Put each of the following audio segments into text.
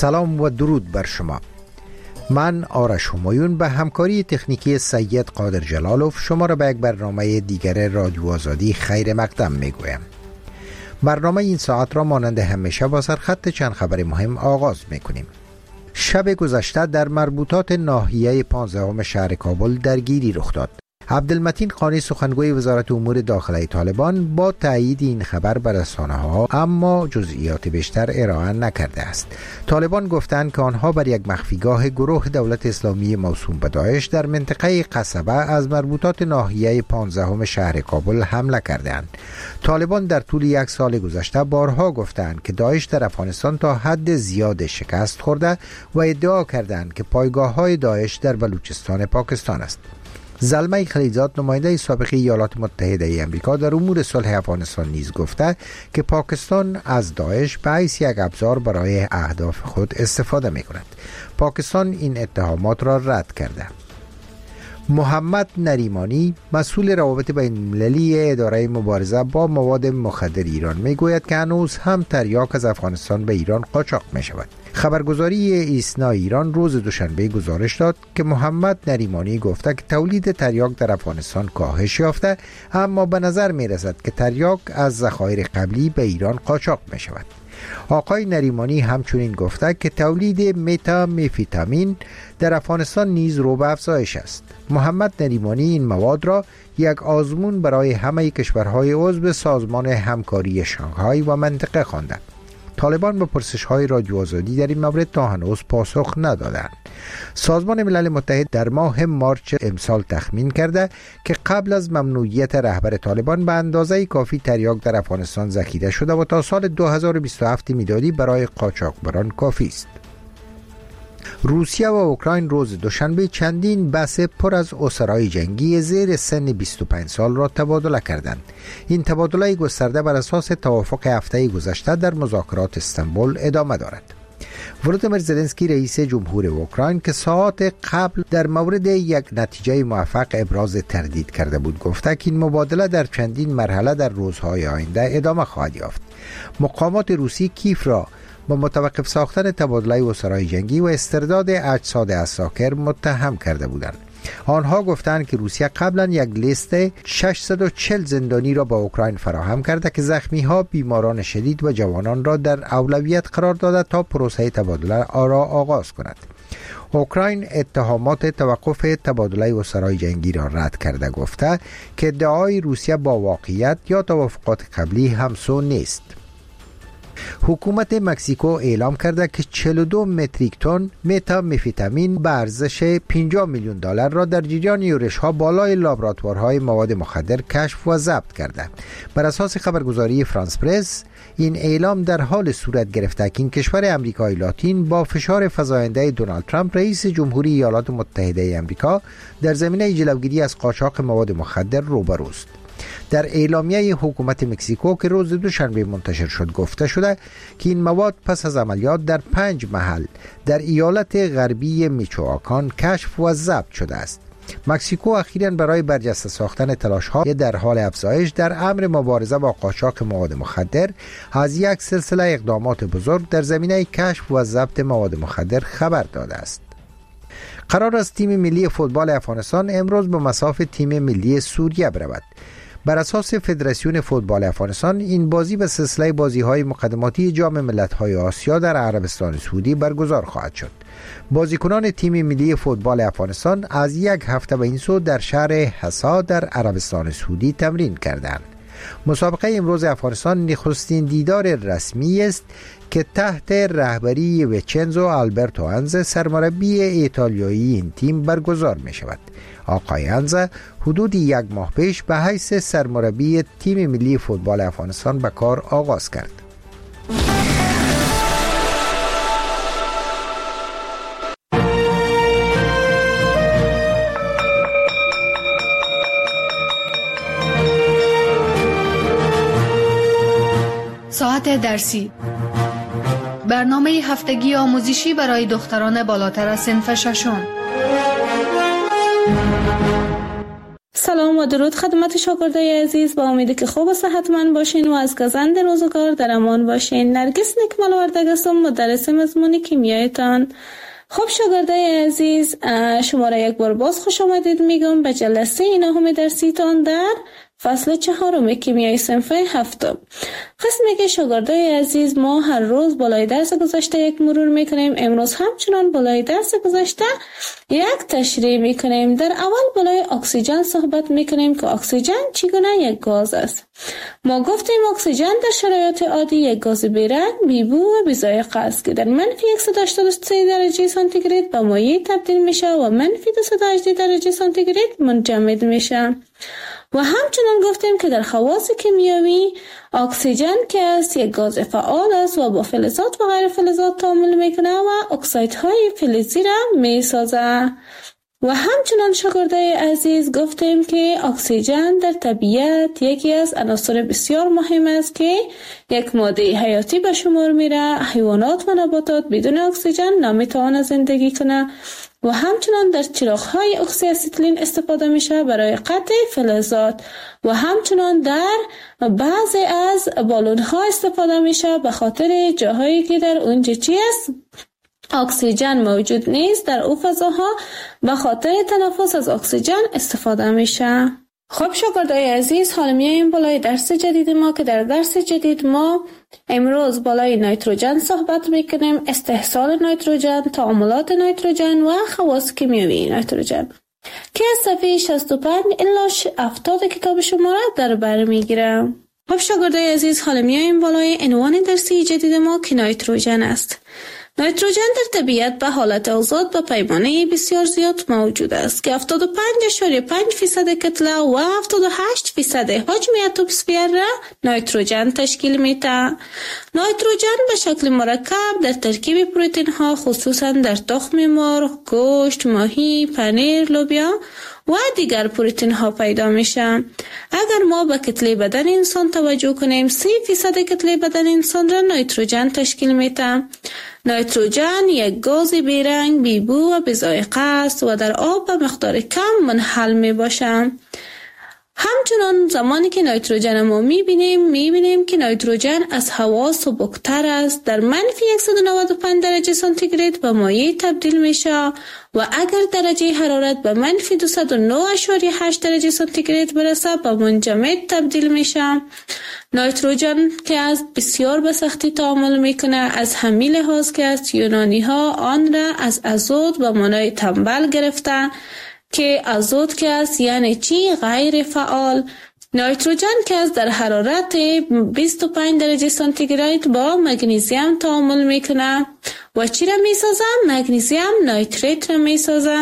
سلام و درود بر شما. من آرش همایون به همکاری تکنیکی سید قادر جلالوف شما را به یک برنامه دیگر رادیو آزادی خیر مقدم میگویم. برنامه این ساعت را مانند همیشه با سرخط چند خبر مهم آغاز میکنیم. شب گذشته در مربوطات ناحیه 15 شهر کابل درگیری رخ داد. عبدالمتین قانی سخنگوی وزارت امور داخلی طالبان با تایید این خبر به رسانه‌ها اما جزئیات بیشتر ارائه نکرده است. طالبان گفتند که آنها بر یک مخفیگاه گروه دولت اسلامی موسوم به داعش در منطقه قصبه از مربوطات ناحیه 15 شهر کابل حمله کردند. طالبان در طول یک سال گذشته بارها گفتند که داعش در افغانستان تا حد زیاد شکست خورده و ادعا کردند که پایگاه‌های داعش در بلوچستان پاکستان است. زلمه خلیلزاد نماینده سابق ایالات متحده ای آمریکا در امور صلح افغانستان نیز گفته که پاکستان از داعش به حیث یک ابزار برای اهداف خود استفاده می کند. پاکستان این اتهامات را رد کرده. محمد نریمانی مسئول روابط بین المللی اداره مبارزه با مواد مخدر ایران می گوید که هنوز هم تریاک از افغانستان به ایران قاچاق می شود. خبرگزاری ایسنا ایران روز دوشنبه گزارش داد که محمد نریمانی گفته که تولید تریاک در افغانستان کاهش یافته، اما به نظر می رسد که تریاک از ذخایر قبلی به ایران قاچاق می شود. آقای نریمانی همچنین گفته که تولید متامفیتامین در افغانستان نیز رو به افزایش است. محمد نریمانی این مواد را یک آزمون برای همه کشورهای عضو سازمان همکاری شانگهای و منطقه خوانده. طالبان به پرسش‌های رادیو آزادی در این مورد تا هنوز پاسخ ندادند. سازمان ملل متحد در ماه مارچ امسال تخمین کرده که قبل از ممنوعیت رهبر طالبان به اندازه کافی تریاک در افغانستان ذخیره شده و تا سال 2027 میلادی برای قاچاقبران کافی است. روسیه و اوکراین روز دوشنبه چندین بس پر از اسرای جنگی زیر سن 25 سال را تبادله کردند. این تبادله گسترده بر اساس توافق هفته گذشته در مذاکرات استانبول ادامه دارد. ولودیمیر زلنسکی رئیس جمهور اوکراین که ساعات قبل در مورد یک نتیجه موفق ابراز تردید کرده بود گفته که این مبادله در چندین مرحله در روزهای آینده ادامه خواهد یافت. مقامات روسی کیف را با متوقف ساختن تبادله اسرای جنگی و استرداد اجساد عساکر متهم کرده بودند. آنها گفتند که روسیه قبلا یک لیست 640 زندانی را با اوکراین فراهم کرده که زخمی‌ها، بیماران شدید و جوانان را در اولویت قرار داده تا پروسه تبادله را آغاز کند. اوکراین اتهامات توقف تبادله اسرای جنگی را رد کرده گفته که ادعای روسیه با واقعیت یا توافقات قبلی همسو نیست. حکومت مکزیکو اعلام کرده که 42 متریک تن متامفیتامین به ارزش 50 میلیون دلار را در جریان یورش‌ها بالای لابراتوارهای مواد مخدر کشف و ضبط کرده. بر اساس خبرگزاری فرانس پرس این اعلام در حال صورت گرفته که این کشور امریکای لاتین با فشار فزاینده دونالد ترامپ رئیس جمهوری ایالات متحده آمریکا در زمینه جلوگیری از قاچاق مواد مخدر روبروست. در اعلامیه حکومت مکزیکو که روز دوشنبه منتشر شد گفته شده که این مواد پس از عملیات در 5 محل در ایالت غربی میچوآکان کشف و ضبط شده است. مکزیکو اخیراً برای برجسته ساختن تلاش‌ها در حال افزایش در امر مبارزه با قاچاق مواد مخدر از یک سلسله اقدامات بزرگ در زمینه کشف و ضبط مواد مخدر خبر داده است. قرار است تیم ملی فوتبال افغانستان امروز به مصاف تیم ملی سوریه برود. بر اساس فدراسیون فوتبال افغانستان این بازی به سلسله بازی‌های مقدماتی جام ملت‌های آسیا در عربستان سعودی برگزار خواهد شد. بازیکنان تیم ملی فوتبال افغانستان از یک هفته به این سو در شهر حسا در عربستان سعودی تمرین کردند. مسابقه امروز افغانستان نخستین دیدار رسمی است که تحت رهبری ویچنزو آلبرتو انزه سرمربی ایتالیایی این تیم برگزار می شود. آقای انزه حدود یک ماه پیش به حیث سرمربی تیم ملی فوتبال افغانستان به کار آغاز کرد. ساعت درسی، برنامه هفتگی آموزشی برای دختران بالاتر از صنف ششم. سلام و درود خدمت شاگردای عزیز. با امید که خوب و صحتمند باشین و از گزند روزگار در امان باشین. نرگس نکمل وردگ هستم، مدرس مضمون کیمیایتان. خب شاگردای عزیز، شما را یک بار باز خوش آمدید میگم به جلسه نهم درسیتان در فصل 4 کیمیای صنف 7. قسمی که شاگردای عزیز ما هر روز بالای درس گذشته یک مرور میکنیم. امروز همچنان بالای درس گذشته یک تشریح میکنیم. در اول بالای اکسیژن صحبت میکنیم که اکسیژن چگونه یک گاز است. ما گفتیم اکسیژن در شرایط عادی یک گاز بیرنگ، بیبو و بی‌ذائقه است که در منفی 183 درجه سانتیگراد به مایع تبدیل میشه و منفی 218 درجه سانتیگراد منجمد میشه. و همچنان گفتیم که در خواص کیمیایی اکسیژن که است یک گاز فعال است و با فلزات و غیر فلزات تعامل میکنه و اکسایدهای فلزی را میسازه. و همچنان شاگردای عزیز گفتیم که اکسیژن در طبیعت یکی از عناصر بسیار مهم است که یک ماده حیاتی به شمار میره. حیوانات و نباتات بدون اکسیژن نمیتوانند زندگی کنه. و همچنان در چراغ‌های اکسی استیلین استفاده میشه برای قطع فلزات و همچنان در بعضی از بالون‌ها استفاده میشه به خاطر جاهایی که در اونجا چی است؟ اکسیژن موجود نیست. در او فضاها به خاطر تنفس از اکسیژن استفاده میشه. خب شاگردای عزیز، حالا میایم بالای درس جدید ما که در درس جدید ما امروز بالای نیتروژن صحبت میکنیم، استحصال نیتروژن، تعاملات نیتروژن و خواص کیمیایی نیتروژن که از صفحه 65 الی 70 کتاب شما را در بر میگیرم. خب شاگردای عزیز، حالا میایم بالای عنوان درسی جدید ما که نیتروژن است. نیتروژن در طبیعت به حالت آزاد به پیمانه بسیار زیاد موجود است که 75.5% کتله و 78% حجم اتمسفر را نیتروژن تشکیل میده. نیتروژن به شکل مرکب در ترکیب پروتئین ها خصوصا در تخم مرغ، گوشت، ماهی، پنیر، لوبیا و دیگر پروتئین ها پیدا میشه. اگر ما به کتله بدن انسان توجه کنیم، 30% کتله بدن انسان را نیتروژن تشکیل میده. نیتروژن یک گاز بیرنگ، بیبو و بی‌ذائقه است و در آب به مقدار کم منحل می باشد. همچنان زمانی که نیتروژن ما میبینیم که نیتروژن از هوا سبکتر است. در منفی 195 درجه سانتیگراد به مایع تبدیل میشه و اگر درجه حرارت به منفی 209.8 درجه سانتیگراد برسه به منجمد تبدیل میشه. نیتروژن که از بسیار به سختی تعامل میکنه، از همین لحاظ که از یونانی ها آن را از ازود به معنای تنبل گرفته که ازود که است یعنی چی؟ غیر فعال. نیتروژن که از در حرارت 25 درجه سانتیگراد با مگنیزیم تعامل میکنه و چی را میسازه؟ مگنیزیم نیتریت را میسازه.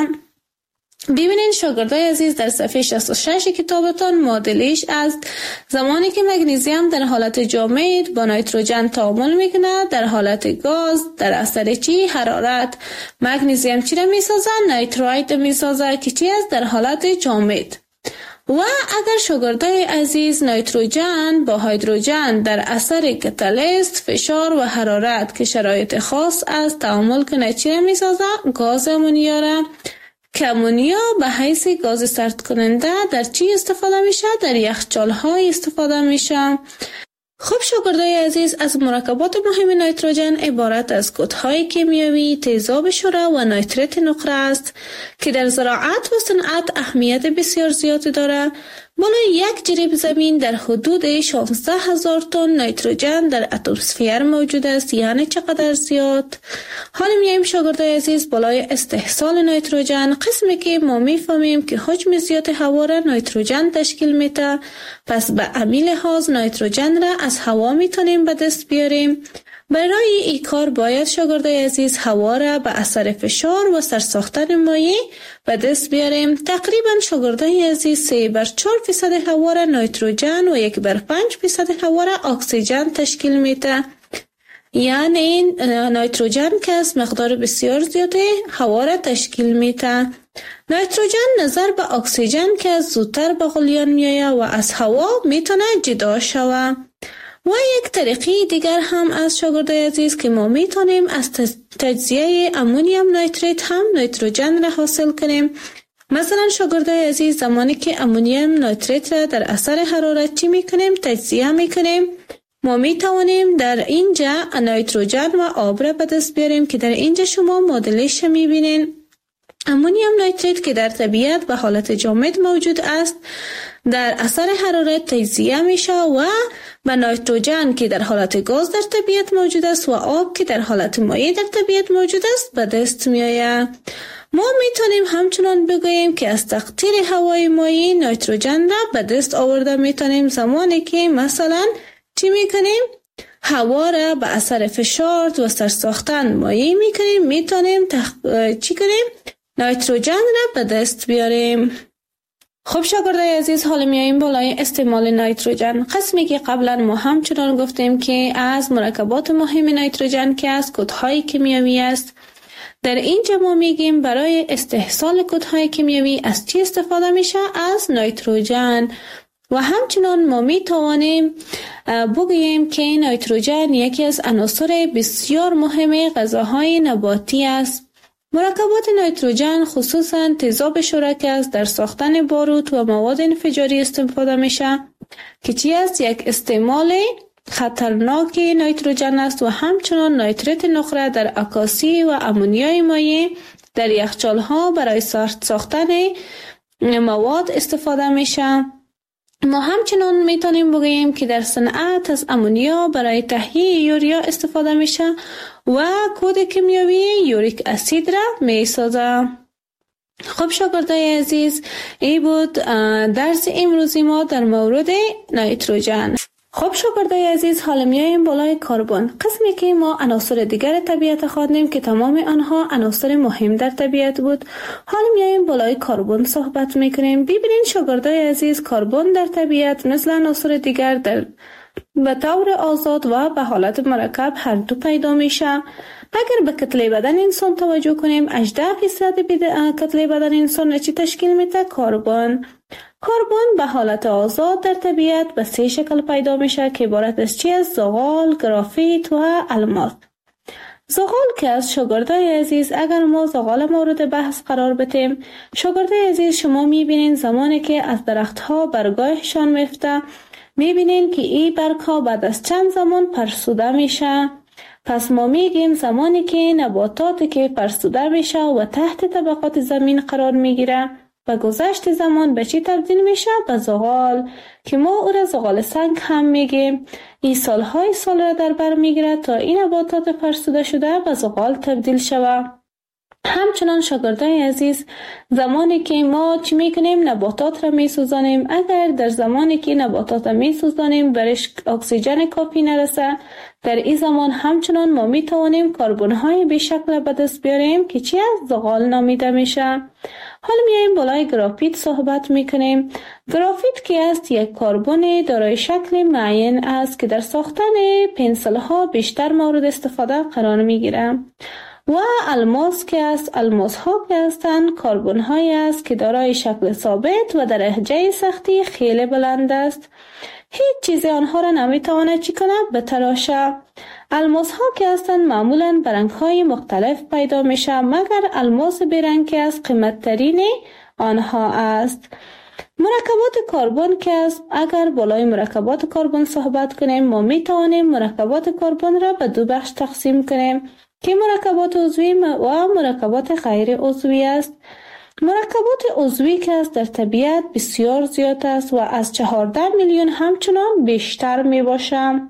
ببینین شاگردای عزیز، در صفحه 66 کتابتان معادلش است. زمانی که مگنیزیم در حالت جامد با نیتروژن تعامل میکنه در حالت گاز در اثر چی؟ حرارت. مگنیزیم چی را میسازه؟ نیتروید میسازه که چی است؟ در حالت جامد. و اگر شاگردای عزیز نیتروژن با هیدروژن در اثر کاتالیست، فشار و حرارت که شرایط خاص است تعامل کنه چی را میسازه؟ گاز امونیا را که امونیا به حیث گاز سرد کننده در چی استفاده میشه؟ در یخچال های استفاده میشه. خب شاگردای عزیز، از مرکبات مهم نیتروژن عبارت از کدهای کیمیایی، تیزاب شره و نیتریت نقره است که در زراعت و صنعت اهمیت بسیار زیادی داره. بالای یک جریب زمین در حدود 16,000 تن نیتروژن در اتمسفر موجود است. یعنی چقدر زیاد؟ حالا میایم شاگردای عزیز بالای استحصال نیتروژن، قسمی که ما میفهمیم که حجم زیاد هوا را نیتروژن تشکیل میده. پس به همین لحاظ نیتروژن را از هوا میتونیم به دست بیاریم. برای این کار باید شاگردای عزیز هوا را به اثر فشار و سرساختن مایع به دست بیاریم. تقریبا شاگردای عزیز 3/4% هوا را نیتروژن و 1/5% هوا را اکسیژن تشکیل میده. یعنی نیتروژن که از مقدار بسیار زیاده هوا را تشکیل میده. نیتروژن نظر به اکسیژن که از زودتر به غلیان میآید و از هوا میتونه جدا شود. و یک طریقه دیگر هم از شاگردای عزیز که ما میتونیم از تجزیه امونیم نیتریت هم نیتروژن را حاصل کنیم. مثلا شاگردای عزیز زمانی که امونیم نیتریت را در اثر حرارت چی میکنیم؟ تجزیه میکنیم. ما میتوانیم در اینجا نیتروژن و آب را به دست بیاریم که در اینجا شما مدلش میبینین. امونیم نیتریت که در طبیعت به حالت جامد موجود است در اثر حرارت تجزیه میشه و به نیتروژن که در حالت گاز در طبیعت موجود است و آب که در حالت مایع در طبیعت موجود است به دست میآید. ما میتونیم همچنان بگوییم که از تقطیر هوای مایع نیتروژن را به دست آورده میتونیم زمانی که مثلا چی میکنیم؟ هوا را به اثر فشار و سرساختن مایع میکنیم، میتونیم چی کنیم؟ نیتروژن را به دست بیاریم. خب شاگردای عزیز، حالا میاییم بالای استعمال نیتروژن. قسمی که قبلا ما همچنان گفتیم که از مرکبات مهم نیتروژن که از کودهای کیمیایی است. در اینجا ما میگیم برای استحصال کودهای کیمیایی از چی استفاده میشه؟ از نیتروژن. و همچنان ما میتوانیم بگوییم که نیتروژن یکی از عناصر بسیار مهم غذاهای نباتی است. مرکبات نیتروژن خصوصا تیزاب شرک است در ساختن باروت و مواد انفجاری استفاده میشه که چی است؟ یک استعمال خطرناک نیتروژن است و همچنان نیتریت نقره در عکاسی و امونیای مایع در یخچال‌ها برای ساختن مواد استفاده میشه. ما همچنان میتونیم بگوییم که در صنعت از امونیا برای تهیه یوریا استفاده میشه و کود کیمیایی یوریک اسید را میسازه. خب شاگردای عزیز، این بود درس امروزی ما در مورد نیتروژن. خب شاگردای عزیز، حالا میاییم بالای کربن، قسمی که ما عناصر دیگر طبیعت خواندیم که تمام آنها عناصر مهم در طبیعت بود. حالا میاییم بالای کربن صحبت میکنیم. ببینید شاگردای عزیز، کربن در طبیعت مثل عناصر دیگر به طور آزاد و به حالت مرکب هر دو پیدا میشه. اگر به کتله بدن انسان توجه کنیم، 18% کتله بدن انسان چی تشکیل میده؟ کربن. کربن به حالت آزاد در طبیعت به 3 شکل پیدا میشه که عبارت از چی است؟ زغال، گرافیت و الماس. زغال که از شاگردای عزیز، اگر ما زغال مورد بحث قرار بدیم، شاگردای عزیز شما میبینین زمانی که از درختها برگایشان میفته، میبینین که این برگها بعد از چند زمان فرسوده میشه. پس ما میگیم زمانی که نباتاتی که فرسوده میشه و تحت طبقات زمین قرار میگیره، و گذشت زمان به چی تبدیل میشه؟ به زغال که ما او را زغال سنگ هم میگیم. این سالهای سال را در بر میگیره تا این نباتات فرسوده شده به زغال تبدیل شود. همچنان شاگردای عزیز، زمانی که ما چی میکنیم؟ نباتات را میسوزانیم. اگر در زمانی که نباتات را میسوزانیم برش اکسیژن کافی نرسه، در این زمان همچنان ما میتوانیم کربن های بیشکل به دست بیاریم که چی از زغال نامیده میشه. حالا میایم بالای گرافیت صحبت میکنیم. گرافیت که است یک کربن دارای شکل معین است که در ساختن پنسل ها بیشتر مورد استفاده قرار میگیره. و الماس که است، الماس ها که هستند کربن های است که دارای شکل ثابت و درجه سختی خیلی بلند است. هیچ چیز آنها را نمیتواند چی کنه؟ بتراشه. الماس ها که هستند معمولا برنگ های مختلف پیدا میشه، مگر الماس برنگ که است قیمت ترین آنها است. مرکبات کربن که است، اگر بالای مرکبات کربن صحبت کنیم، ما میتوانیم مرکبات کربن را به 2 بخش تقسیم کنیم که مرکبات عضوی و مرکبات غیر عضوی است. مرکبات عضوی که است در طبیعت بسیار زیاد است و از 14 میلیون همچنان بیشتر می باشد،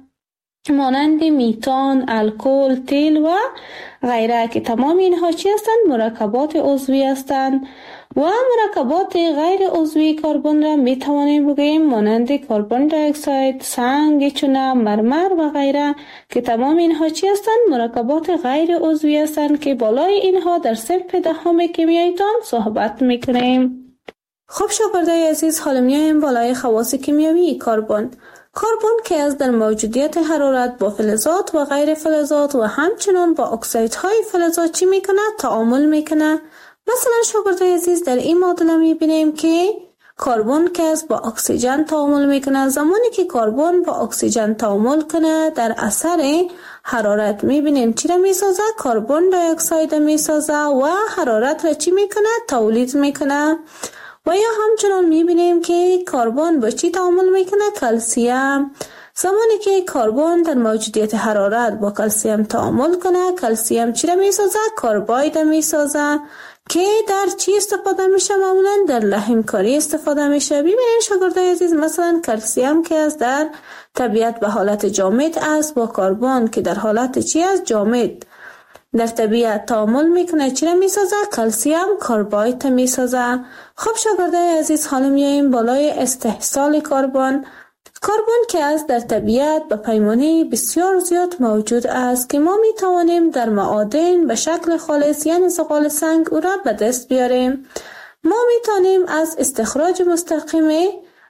مانند میتان، الکل، تیل و غیره که تمام اینها چی هستند؟ مرکبات عضوی هستند. و مرکبات غیر عضوی کربن را می توانیم بگوییم مانند کربن دی اکساید، سنگ، چونه، مرمر و غیره که تمام اینها چی هستند؟ مرکبات غیر عضوی هستند که بالای اینها در صنف دهم کیمیاییتان صحبت می کنیم. خب شاگردای عزیز، حالا میایم بالای خواص کیمیایی کربن. کربن که از در موجودیت حرارت با فلزات و غیر فلزات و همچنان با اکسایدهای فلزات چی میکنه؟ تعامل میکنه. مثلا شاگردای عزیز، در این معادله میبینیم که کربن که است با اکسیژن تعامل میکنه. زمانی که کربن با اکسیژن تعامل کنه در اثر حرارت میبینیم چی را میسازه؟ کربن دی اکساید میسازه و حرارت را چی میکنه؟ تولید میکنه. و یا همچنان میبینیم که کربن با چی تعامل میکنه؟ کلسیم. زمانی که کربن در موجودیت حرارت با کلسیم تعامل کنه، کلسیم چی را میسازه؟ کرباید میسازه که در چی استفاده میشه؟ معمولا در لحمکاری استفاده میشه. ببینید شاگردای عزیز، مثلا کلسیم که از در طبیعت به حالت جامد است با کربن که در حالت چی است؟ جامد در طبیعت تعامل میکنه، چی را میسازه؟ کلسیم کرباید میسازه. خب شاگردای عزیز، حالا میاییم بالای استحصال کربن. کربن که است در طبیعت به پیمانه بسیار زیاد موجود است که ما می توانیم در معادن به شکل خالص یعنی زغال سنگ او را به دست بیاریم. ما می توانیم از استخراج مستقیم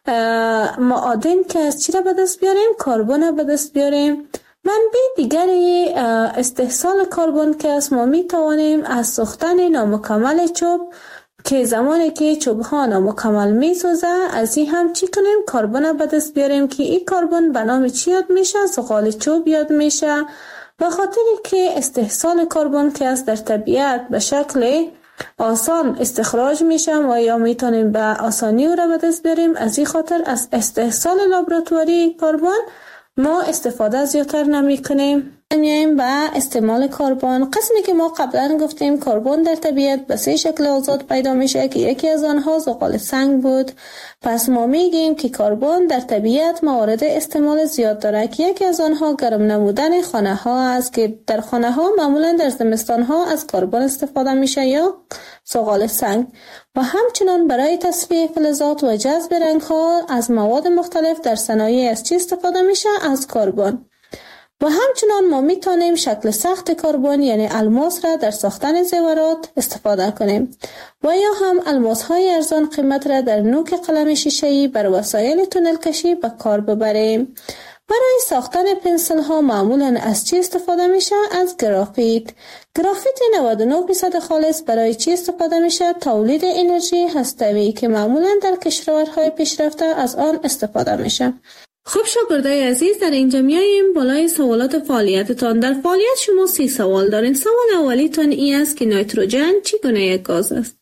معادن که از چی را به دست بیاریم؟ کربن را به دست بیاریم. منبع دیگری استحصال کربن که است ما می توانیم از سوختن نامکمل چوب که زمانی که چوب ها نامکمل می سوزه از این هم چی کنیم؟ کربن به دست بیاریم که این کربن به نام چی یاد میشه؟ زغال چوب یاد میشه. به خاطری که استحصال کربن که است در طبیعت به شکل آسان استخراج میشه و یا میتونیم به آسانی او را به دست بیاریم، از این خاطر از استحصال لابراتواری کربن ما استفاده زیادتر نمی کنیم. میایم به استعمال کربن. قسمی که ما قبلا گفتیم کربن در طبیعت به 3 شکل آزاد پیدا میشه که یکی از آنها زغال سنگ بود. پس ما میگیم که کربن در طبیعت موارد استعمال زیاد داره که یکی از آنها گرم نمودن خانه ها است که در خانه ها معمولا در زمستان ها از کربن استفاده میشه یا زغال سنگ، و همچنان برای تصفیه فلزات و جذب رنگ ها از مواد مختلف در صنایع از چی استفاده میشه؟ از کربن. و همچنان ما میتونیم شکل سخت کربن یعنی الماس را در ساختن زیورات استفاده کنیم و یا هم الماس های ارزان قیمت را در نوک قلم شیشه‌ای بر وسایل تونل کشی به کار ببریم. برای ساختن پنسل ها معمولا از چی استفاده میشه؟ از گرافیت. گرافیت 99% خالص برای چی استفاده میشه؟ تولید انرژی هسته‌ای که معمولا در کشورهای پیشرفته از آن استفاده میشه. خب شاگردای عزیز، در اینجا میاییم بالای سوالات فعالیتتان. در فعالیت شما 3 سوال دارین. سوال اولیتان این است که نیتروژن چگونه یک گاز است؟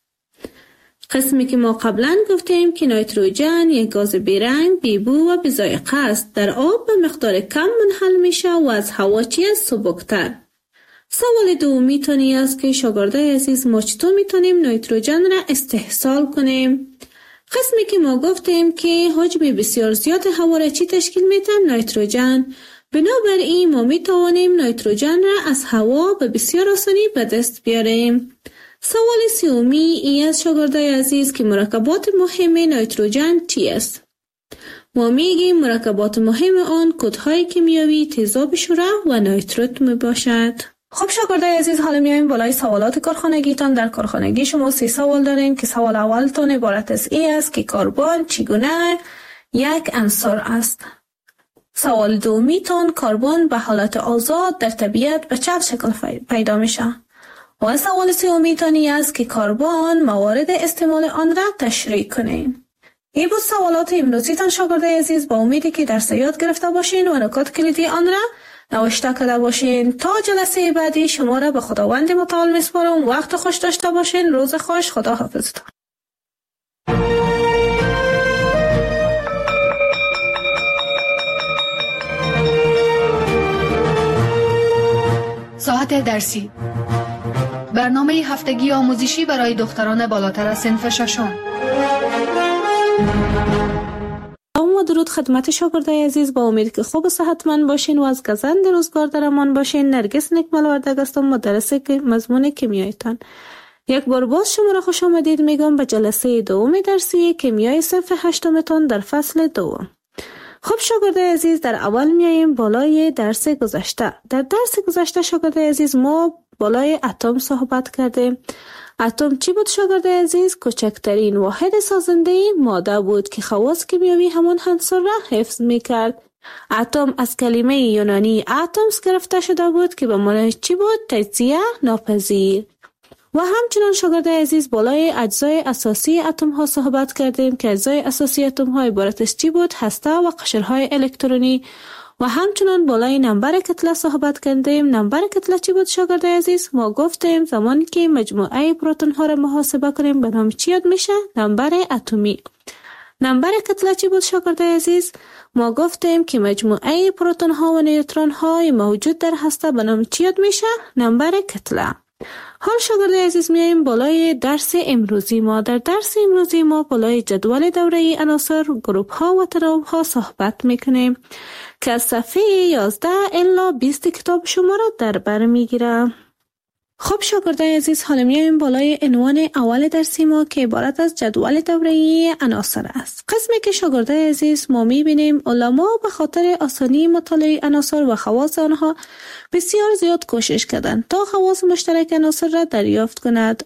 قسمی که ما قبلا گفتیم که نیتروژن یک گاز بیرنگ، بیبو و بی‌ذائقه است. در آب به مقدار کم منحل میشه و از هوا چی است؟ سبکتر. سوال دومیتان این است که شاگردای عزیز ما چطور میتونیم نیتروژن را استحصال کنیم؟ قسمی که ما گفتیم که حجم بسیار زیاد هوا را چی تشکیل میده؟ نیتروژن. بنابراین ما میتوانیم نیتروژن را از هوا به بسیار آسانی به دست بیاریم. سوال سومی این است شاگردای عزیز که مرکبات مهم نیتروژن چی است؟ ما میگیم مرکبات مهم آن کدهای کیمیایی تیزاب شوره و نیتروت میباشد. خب شاگردای عزیز، حالا میایم بالای سوالات کارخانگیتان. در کارخانگی شما 3 سوال دارین که سوال اولتان عبارت از این است که کربن چگونه یک عنصر است. سوال دومیتان کربن به حالت آزاد در طبیعت به چه شکل پیدا میشه؟ و سوال سومیتان این است که کربن موارد استعمال آن را تشریح کنین. این بود سوالات امروزیتان شاگردای عزیز. با امیدی که درس یاد گرفته باشین و نکات کلیدی آن را نوشته کرده باشین. تا جلسه بعدی شما را به خداوند متعال میسپارم. وقت خوش داشته باشین. روز خوش. خدا حافظتان. ساعت درسی، برنامه هفتگی آموزشی برای دختران بالاتر از صنف 6. درود خدمت شاگردای عزیز. با امید که خوب و صحتمند باشین و از گزند روزگار در امان باشین. نرگس نکمل وردگ هستم، مدرس مضمون کیمیایتان. یک بار باز شما را خوش آمدید میگم به جلسه دوم درسی کیمیای صنف 8 تان در فصل 2. خب شاگردای عزیز، در اول میاییم بالای درس گذشته. در درس گذشته شاگردای عزیز ما بالای اتم صحبت کردیم. اتم چی بود شاگردای عزیز؟ کوچکترین واحد سازنده ماده بود که خواص کیمیایی همان عنصر را حفظ میکرد. اتم از کلمه یونانی اتمس گرفته شده بود که به معنی چی بود؟ تجزیه ناپذیر. و همچنان شاگردای عزیز بالای اجزای اساسی اتم ها صحبت کردیم که اجزای اساسی اتم ها عبارت از چی بود؟ هسته و قشرهای الکترونی. و همچنان بالای نمبر کتله صحبت کردیم. نمبر کتله چی بود شاگردای عزیز؟ ما گفتیم زمانی که مجموعه پروتون ها را محاسبه کنیم به نام چی یاد میشه؟ نمبر اتمی. نمبر کتله چی بود شاگردای عزیز؟ ما گفتیم که مجموعه پروتون ها و نیوترون های موجود در هسته به نام چی یاد میشه؟ نمبر کتله. حال شاگردای عزیز میاییم بالای درس امروزی ما. در درس امروزی ما بالای جدول دوره‌ای عناصر، گروپ ها و تناوب ها صحبت میکنیم که از صفحه 11 الی 20 کتاب شما را در بر میگیره. خب شاگردای عزیز، حالا میاییم بالای عنوان اول درسی ما که عبارت از جدول دوره‌ای عناصر است. قسمی که شاگردای عزیز ما میبینیم علما به خاطر آسانی مطالعه عناصر و خواص آنها بسیار زیاد کوشش کردند تا خواص مشترک عناصر را دریافت کند،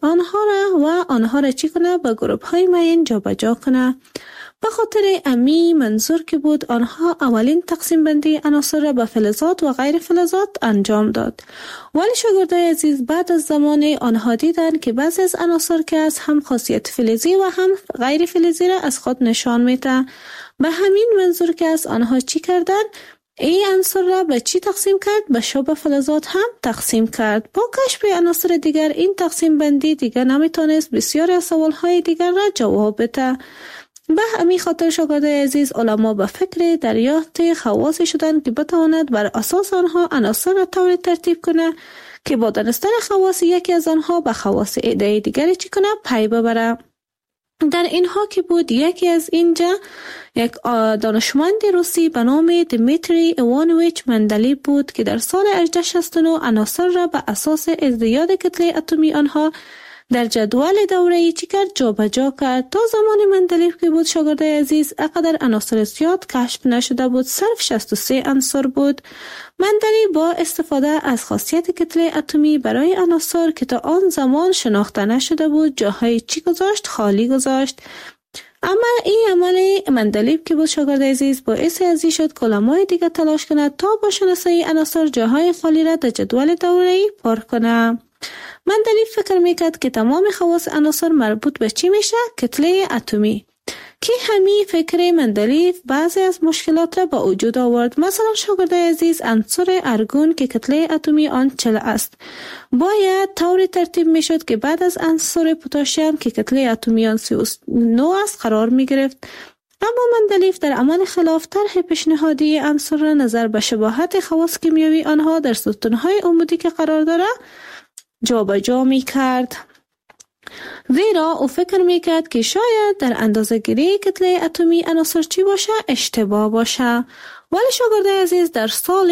آنها را چی کنه؟ به گروپ های معین جابجا کنه. به خاطر امی منظور که بود آنها اولین تقسیم بندی عناصر را به فلزات و غیر فلزات انجام داد. ولی شاگردای عزیز بعد از زمان آنها دیدند که بعضی از عناصر که از هم خاصیت فلزی و هم غیر فلزی را از خود نشان میده. به همین منظور که از آنها چی کردند؟ این عناصر را به چی تقسیم کرد؟ به شبه فلزات هم تقسیم کرد. با کشف عناصر دیگر این تقسیم بندی دیگر نمیتونست بسیاری از سوالهای دیگر را جواب بده. به همین خاطر شاگردای عزیز علما به فکر دریافت خواصی شدند که بتواند بر اساس آنها عناصر را طوری ترتیب کنه که با دانستن خواص یکی از آنها به خواص عده دیگری چی کنه؟ پی ببره. در اینها که بود یکی از اینجا یک دانشمند روسی به نام دمیتری ایوانویچ مندلیف بود که در سال 1869 عناصر را به اساس ازدیاد کتله اتمی آنها در جدول دوره‌ای چی کرد؟ جابجا کرد. تا زمان مندلیف که بود شاگردای عزیز اقدر عناصر زیاد کشف نشده بود، صرف 63 عنصر بود. مندلیف با استفاده از خاصیت کتله اتمی برای عناصر که تا آن زمان شناخته نشده بود جاهای چی گذاشت؟ خالی گذاشت. اما این عمل مندلیف که بود شاگردای عزیز باعث ازی شد که علمای دیگه تلاش کند تا با شناسایی عناصر جاهای خالی را در جدول دوره‌ای پر کنه. مندلیف فکر میکرد که تمام خواص عناصر مربوط به چی میشه؟ کتله اتمی. که همین فکر مندلیف بعضی از مشکلات را با وجود آورد. مثلا شاگردای عزیز عنصر ارگون که کتله اتمی آن 40 است باید طوری ترتیب میشد که بعد از عنصر پتاسیم که کتله اتمی آن 39 است قرار میگرفت. اما مندلیف در عمل خلاف طرح پیشنهادی عنصر را نظر به شباهت خواص کیمیایی آنها در ستونهای عمودی که قرار داره جابجا میکرد. زیرا او فکر میکرد که شاید در اندازه‌گیری کتله اتمی عناصر چی باشه؟ اشتباه باشه. ولی شاگردای عزیز در سال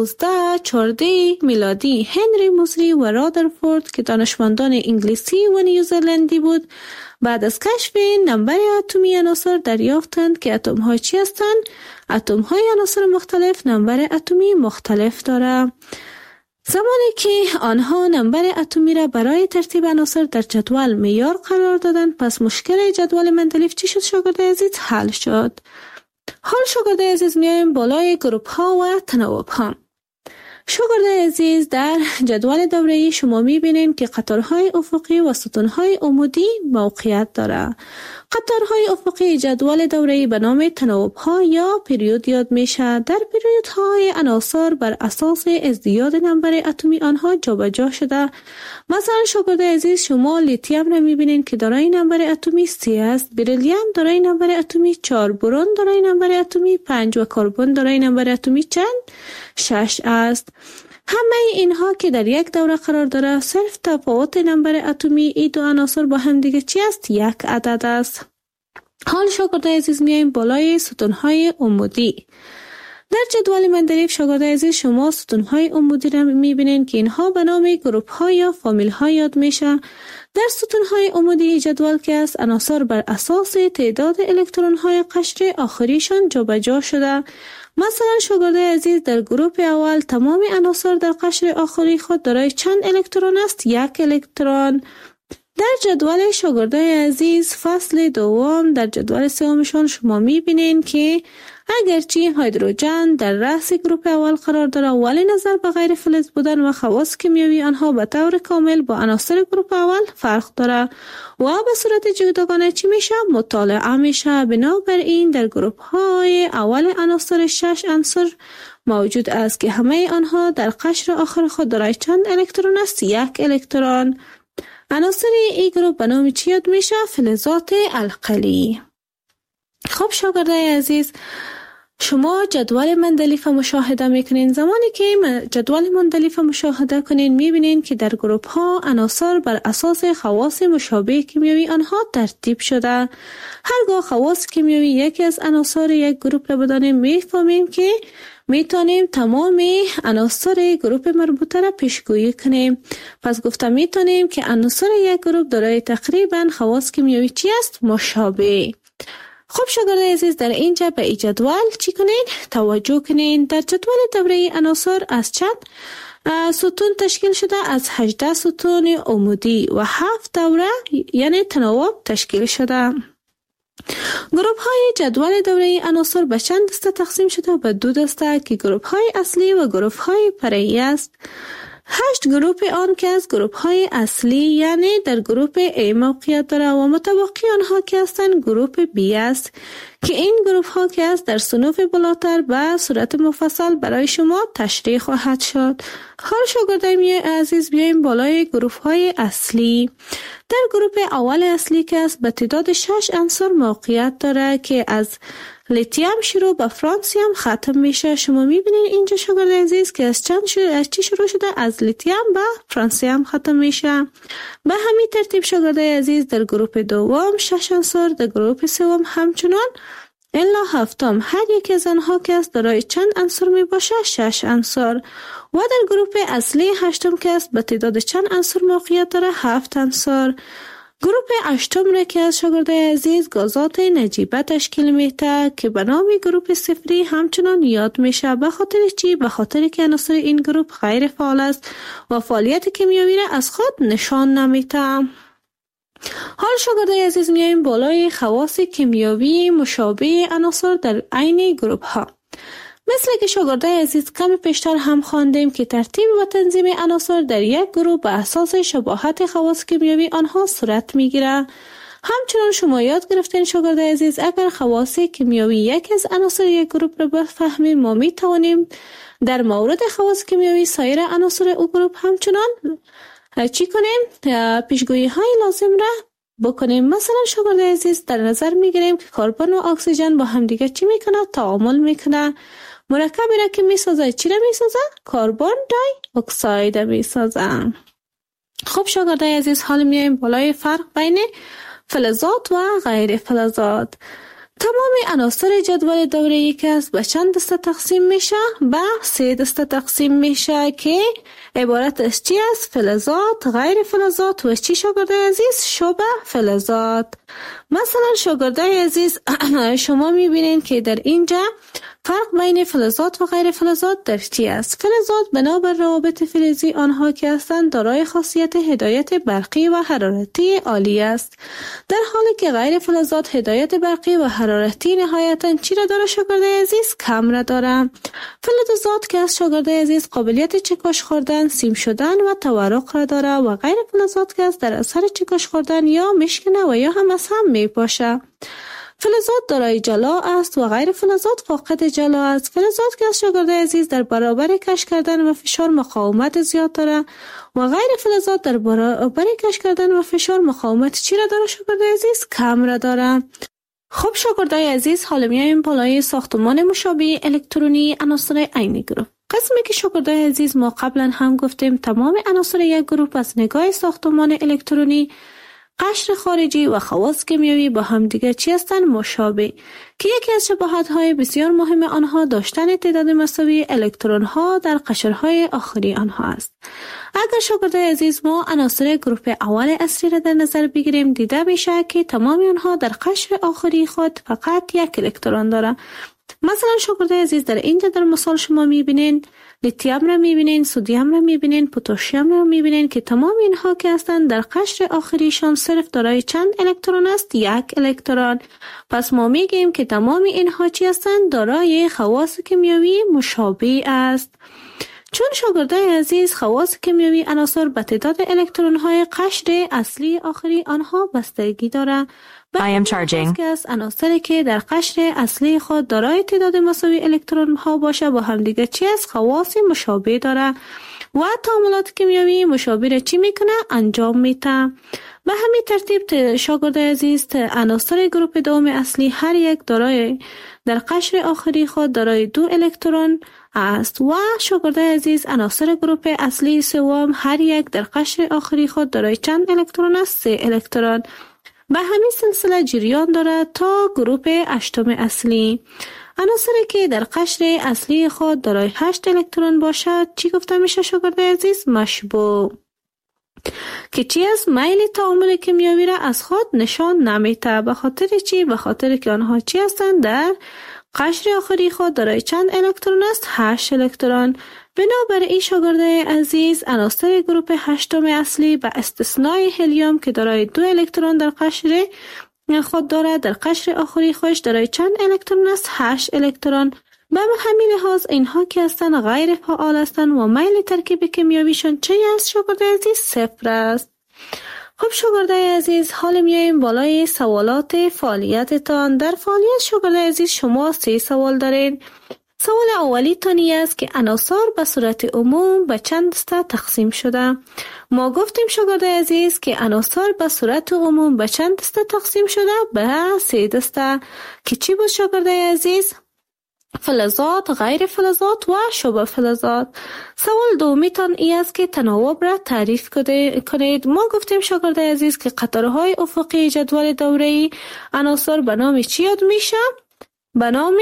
1914 میلادی هنری موزلی و رادرفورد که دانشمندان انگلیسی و نیوزلندی بود بعد از کشف نمبر اتمی عناصر دریافتند که اتم ها چی هستند؟ اتم های عناصر مختلف نمبر اتمی مختلف داره. زمانی که آنها نمبر اتمی را برای ترتیب عناصر در جدول معیار قرار دادند پس مشکل جدول مندلیف چی شد شاگردای عزیز؟ حل شد. حال شاگردای عزیز میایم بالای گروپ ها و تناوب ها. شاگردای عزیز در جدول دوره‌ای شما میبینید که قطارهای افقی و ستونهای عمودی موقعیت داره. قطارهای افقی جدول دوره‌ای به نام تناوب‌ها یا پریود یاد میشه. در پریودهای عناصر بر اساس ازدیاد نمبر اتمی آنها جابجا شده. مثلا شاگردای عزیز شما لیتیم را میبینید که دارای نمبر اتمی 3 است، بریلیوم دارای نمبر اتمی 4، برون دارای نمبر اتمی 5 و کربن دارای نمبر اتمی چند؟ 6 است. همه اینها که در یک دوره قرار داره صرف تفاوت نمبر اتمی ای دو عناصر با هم دیگه چی است؟ یک عدد است. حال شاگردای عزیز میاییم بالای ستونهای عمودی. در جدول مندلیف شاگردای عزیز شما ستونهای عمودی را میبینید که اینها به نام گروپ ها یا فامیل ها یاد میشه. در ستونهای عمودی جدول که است عناصر بر اساس تعداد الکترون های قشر آخریشان جابجا شده. مثلا شاگردای عزیز در گروپ اول تمام عناصر در قشر آخری خود دارای چند الکترون است؟ 1 الکترون. در جدول شاگردای عزیز فصل دوم در جدول سومشان شما میبینین که اگرچه هیدروژن در رأس گروپ اول قرار داره ولی نظر به غیر فلز بودن و خواص کیمیایی آنها به طور کامل با عناصر گروپ اول فرق داره و به صورت جداگانه چی میشه مطالعه میشه. بنابراین در گروپ های اول عناصر 6 عنصر موجود است که همه آنها در قشر آخر خود دارای چند الکترون است؟ 1 الکترون. عناصر این گروپ به نام چی یاد میشه؟ فلزات القلی. خب شاگردای عزیز، شما جدول مندلیف مشاهده میکنین. زمانی که جدول مندلیف مشاهده کنین میبینین که در گروپ ها عناصر بر اساس خواص مشابه کیمیایی آنها ترتیب شده. هرگاه خواص کیمیایی یکی از عناصر یک گروپ را بدانیم میفهمیم که میتونیم تمام عناصر گروپ مربوطه را پیشگویی کنیم. پس گفتم میتونیم که عناصر یک گروپ دارای تقریبا خواص کیمیایی چی است؟ مشابه. خب شاگردای عزیز، در اینجا به این جدول چی کنین؟ توجه کنین. در جدول دوره عناصر از چند ستون تشکیل شده؟ از 18 ستون عمودی و 7 دوره یعنی تناوب تشکیل شده. گروپ های جدول دوره عناصر به چند دسته تقسیم شده؟ به 2 دسته که گروپ های اصلی و گروپ های فرعی است. 8 گروپ آن که از گروپ های اصلی یعنی در گروپ A موقعیت داره و متبقی آنها که هستند گروپ B است که این گروپ ها که است در صنوف بالاتر به صورت مفصل برای شما تشریح خواهد شد. حال شاگردای عزیز بیایم بالای گروپ های اصلی. در گروپ اول اصلی که است به تعداد 6 عنصر موقعیت داره که از لیتیوم شروع به فرانسیم ختم میشه. شما میبینید اینجا شاگردای عزیز که از چی شروع شده؟ از لیتیوم به فرانسیم ختم میشه. به همین ترتیب شاگردای عزیز در گروپ دوم 6 عنصر، در گروپ سوم همچنان الا هفتم هر یک از آنها که است دارای چند عنصر می باشه؟ 6 عنصر. و در گروپ اصلی هشتم که است به تعداد چند عنصر موقعیت داره؟ 7 عنصر. گروپ هشتم را که از شاگردای عزیز گازات نجیبه تشکیل میده که به نام گروپ صفری همچنان یاد میشه. به خاطر چی؟ به خاطر که عناصر این گروپ غیر فعال است و فعالیت کیمیایی را از خود نشان نمیده. حال شاگردای عزیز میایم بالای خواص کیمیایی مشابه عناصر در عین گروپ ها. مثل که شاگردای عزیز کم پیشتر هم خواندیم که ترتیب و تنظیم عناصر در یک گروه به اساس شباهت خواص کیمیایی آنها صورت میگیره. همچنان شما یاد گرفتین شاگردای عزیز اگر خواص کیمیایی یک از عناصر یک گروه را بفهمیم ما می توانیم در مورد خواص کیمیایی سایر عناصر او گروه همچنان چی کنیم؟ پیشگویی های لازم را بکنیم. مثلا شاگردای عزیز در نظر میگیریم که کربن و اکسیژن با هم دیگه چی میکنه؟ تعامل میکنه. مرکبی را که میسازه چی را میسازه؟ کربن دای اکساید میسازه. خب شاگردای عزیز حال میایم بالای فرق بین فلزات و غیر فلزات. تمام عناصر جدول دوره‌ای که است به چند دسته تقسیم میشه؟ به 3 دسته تقسیم میشه که عبارت از چی است؟ فلزات، غیر فلزات و چی شاگردای عزیز؟ شبه فلزات. مثلا شاگردای عزیز شما میبینین که در اینجا فرق بین فلزات و غیر فلزات در چی است؟ فلزات بنابر روابط فلزی آنها که هستند دارای خاصیت هدایت برقی و حرارتی عالی است، در حالی که غیر فلزات هدایت برقی و حرارتی نهایتاً چی را داره شاگردای عزیز؟ کم را داره. فلزات که از شاگردای عزیز قابلیت چکش خوردن، سیم شدن و تورق را داره و غیر فلزات که از در اثر چکش خوردن یا میشکنه و یا هم از هم میپاشه. فلزات دارای جلا است و غیر فلزات فاقد جلا است. فلزات که از شاگردای عزیز در برابر کش کردن و فشار مقاومت زیاد داره و غیر فلزات در برابر کش کردن و فشار مقاومت چی را داره شاگردای عزیز؟ کم را داره. خب شاگردای عزیز حالا میایم بالای ساختمان مشابه الکترونی عناصر عین گروه. قسمی که شاگردای عزیز ما قبلا هم گفتیم تمام عناصر یک گروه از نگاه ساختمان الکترونی، قشر خارجی و خواص کیمیایی با هم دیگر چی هستند؟ مشابه، که یکی از شباهت‌های بسیار مهم آنها داشتن تعداد مساوی الکترون‌ها در قشرهای آخری آنها است. اگر شاگردای عزیز ما عناصر گروه اول اصلی را در نظر بگیریم دیده میشه که تمام آنها در قشر آخری خود فقط یک الکترون دارند. مثلا شاگردای عزیز در اینجا در مثال شما میبینین لیتیوم را میبینین، سدیم را میبینین، پتاسیم را میبینین که تمام اینها که هستند در قشر آخریشان صرف دارای چند الکترون است؟ یک الکترون. پس ما میگیم که تمام اینها چی هستند؟ دارای خواص کیمیایی مشابه است. چون شاگردای عزیز خواص کیمیایی عناصر به تعداد الکترون های قشر اصلی آخری آنها بستگی دارند. I am charging. که از عناصری که در قشر اصلی خود دارای تعداد مساوی الکترون ها باشه با هم دیگه چی است؟ خواص مشابه داره و تعاملات کیمیایی مشابه را چی میکنه؟ انجام میده. به همین ترتیب شاگردای عزیز عناصر گروپ دوم اصلی هر یک دارای در قشر آخری خود دارای 2 الکترون است و شاگردای عزیز عناصر گروپ اصلی سوم هر یک در قشر آخری خود دارای چند الکترون است؟ 3 الکترون. به همین سلسله جریان دارد تا گروپ 8 اصلی. عناصری که در قشر اصلی خود دارای 8 الکترون باشد چی گفته میشه شاگردای عزیز؟ مشبوع. که چی از میل تعامل کیمیایی را از خود نشان نمیده. به خاطر چی؟ به خاطر که آنها چی هستند؟ در قشر آخری خود دارای چند الکترون است؟ 8 الکترون. بنابراین شاگردای عزیز عناصر گروپ 8 اصلی به استثنای هلیوم که دارای 2 الکترون در قشر خود دارد در قشر آخری خودش دارای چند الکترون است؟ 8 الکترون. به همین لحاظ اینها که هستند غیر فعال هستند و میل ترکیب کیمیاییشان چه است شاگردای عزیز؟ 0 است. خب شاگردای عزیز حال میایم بالای سوالات فعالیتتان. در فعالیت شاگردای عزیز شما 3 سوال دارین. سوال اولی تانی است که عناصر به صورت عموم به چند دسته تقسیم شده. ما گفتیم شاگردای عزیز که عناصر به صورت عموم به چند دسته تقسیم شده؟ به 3 دسته که چی بود شاگردای عزیز؟ فلزات، غیر فلزات و شبه فلزات. سوال دومی تان ای است که تناوب را تعریف کنید. ما گفتیم شاگردای عزیز که قطارهای افقی جدول دوره‌ای عناصر به نام چی یاد میشه؟ به نام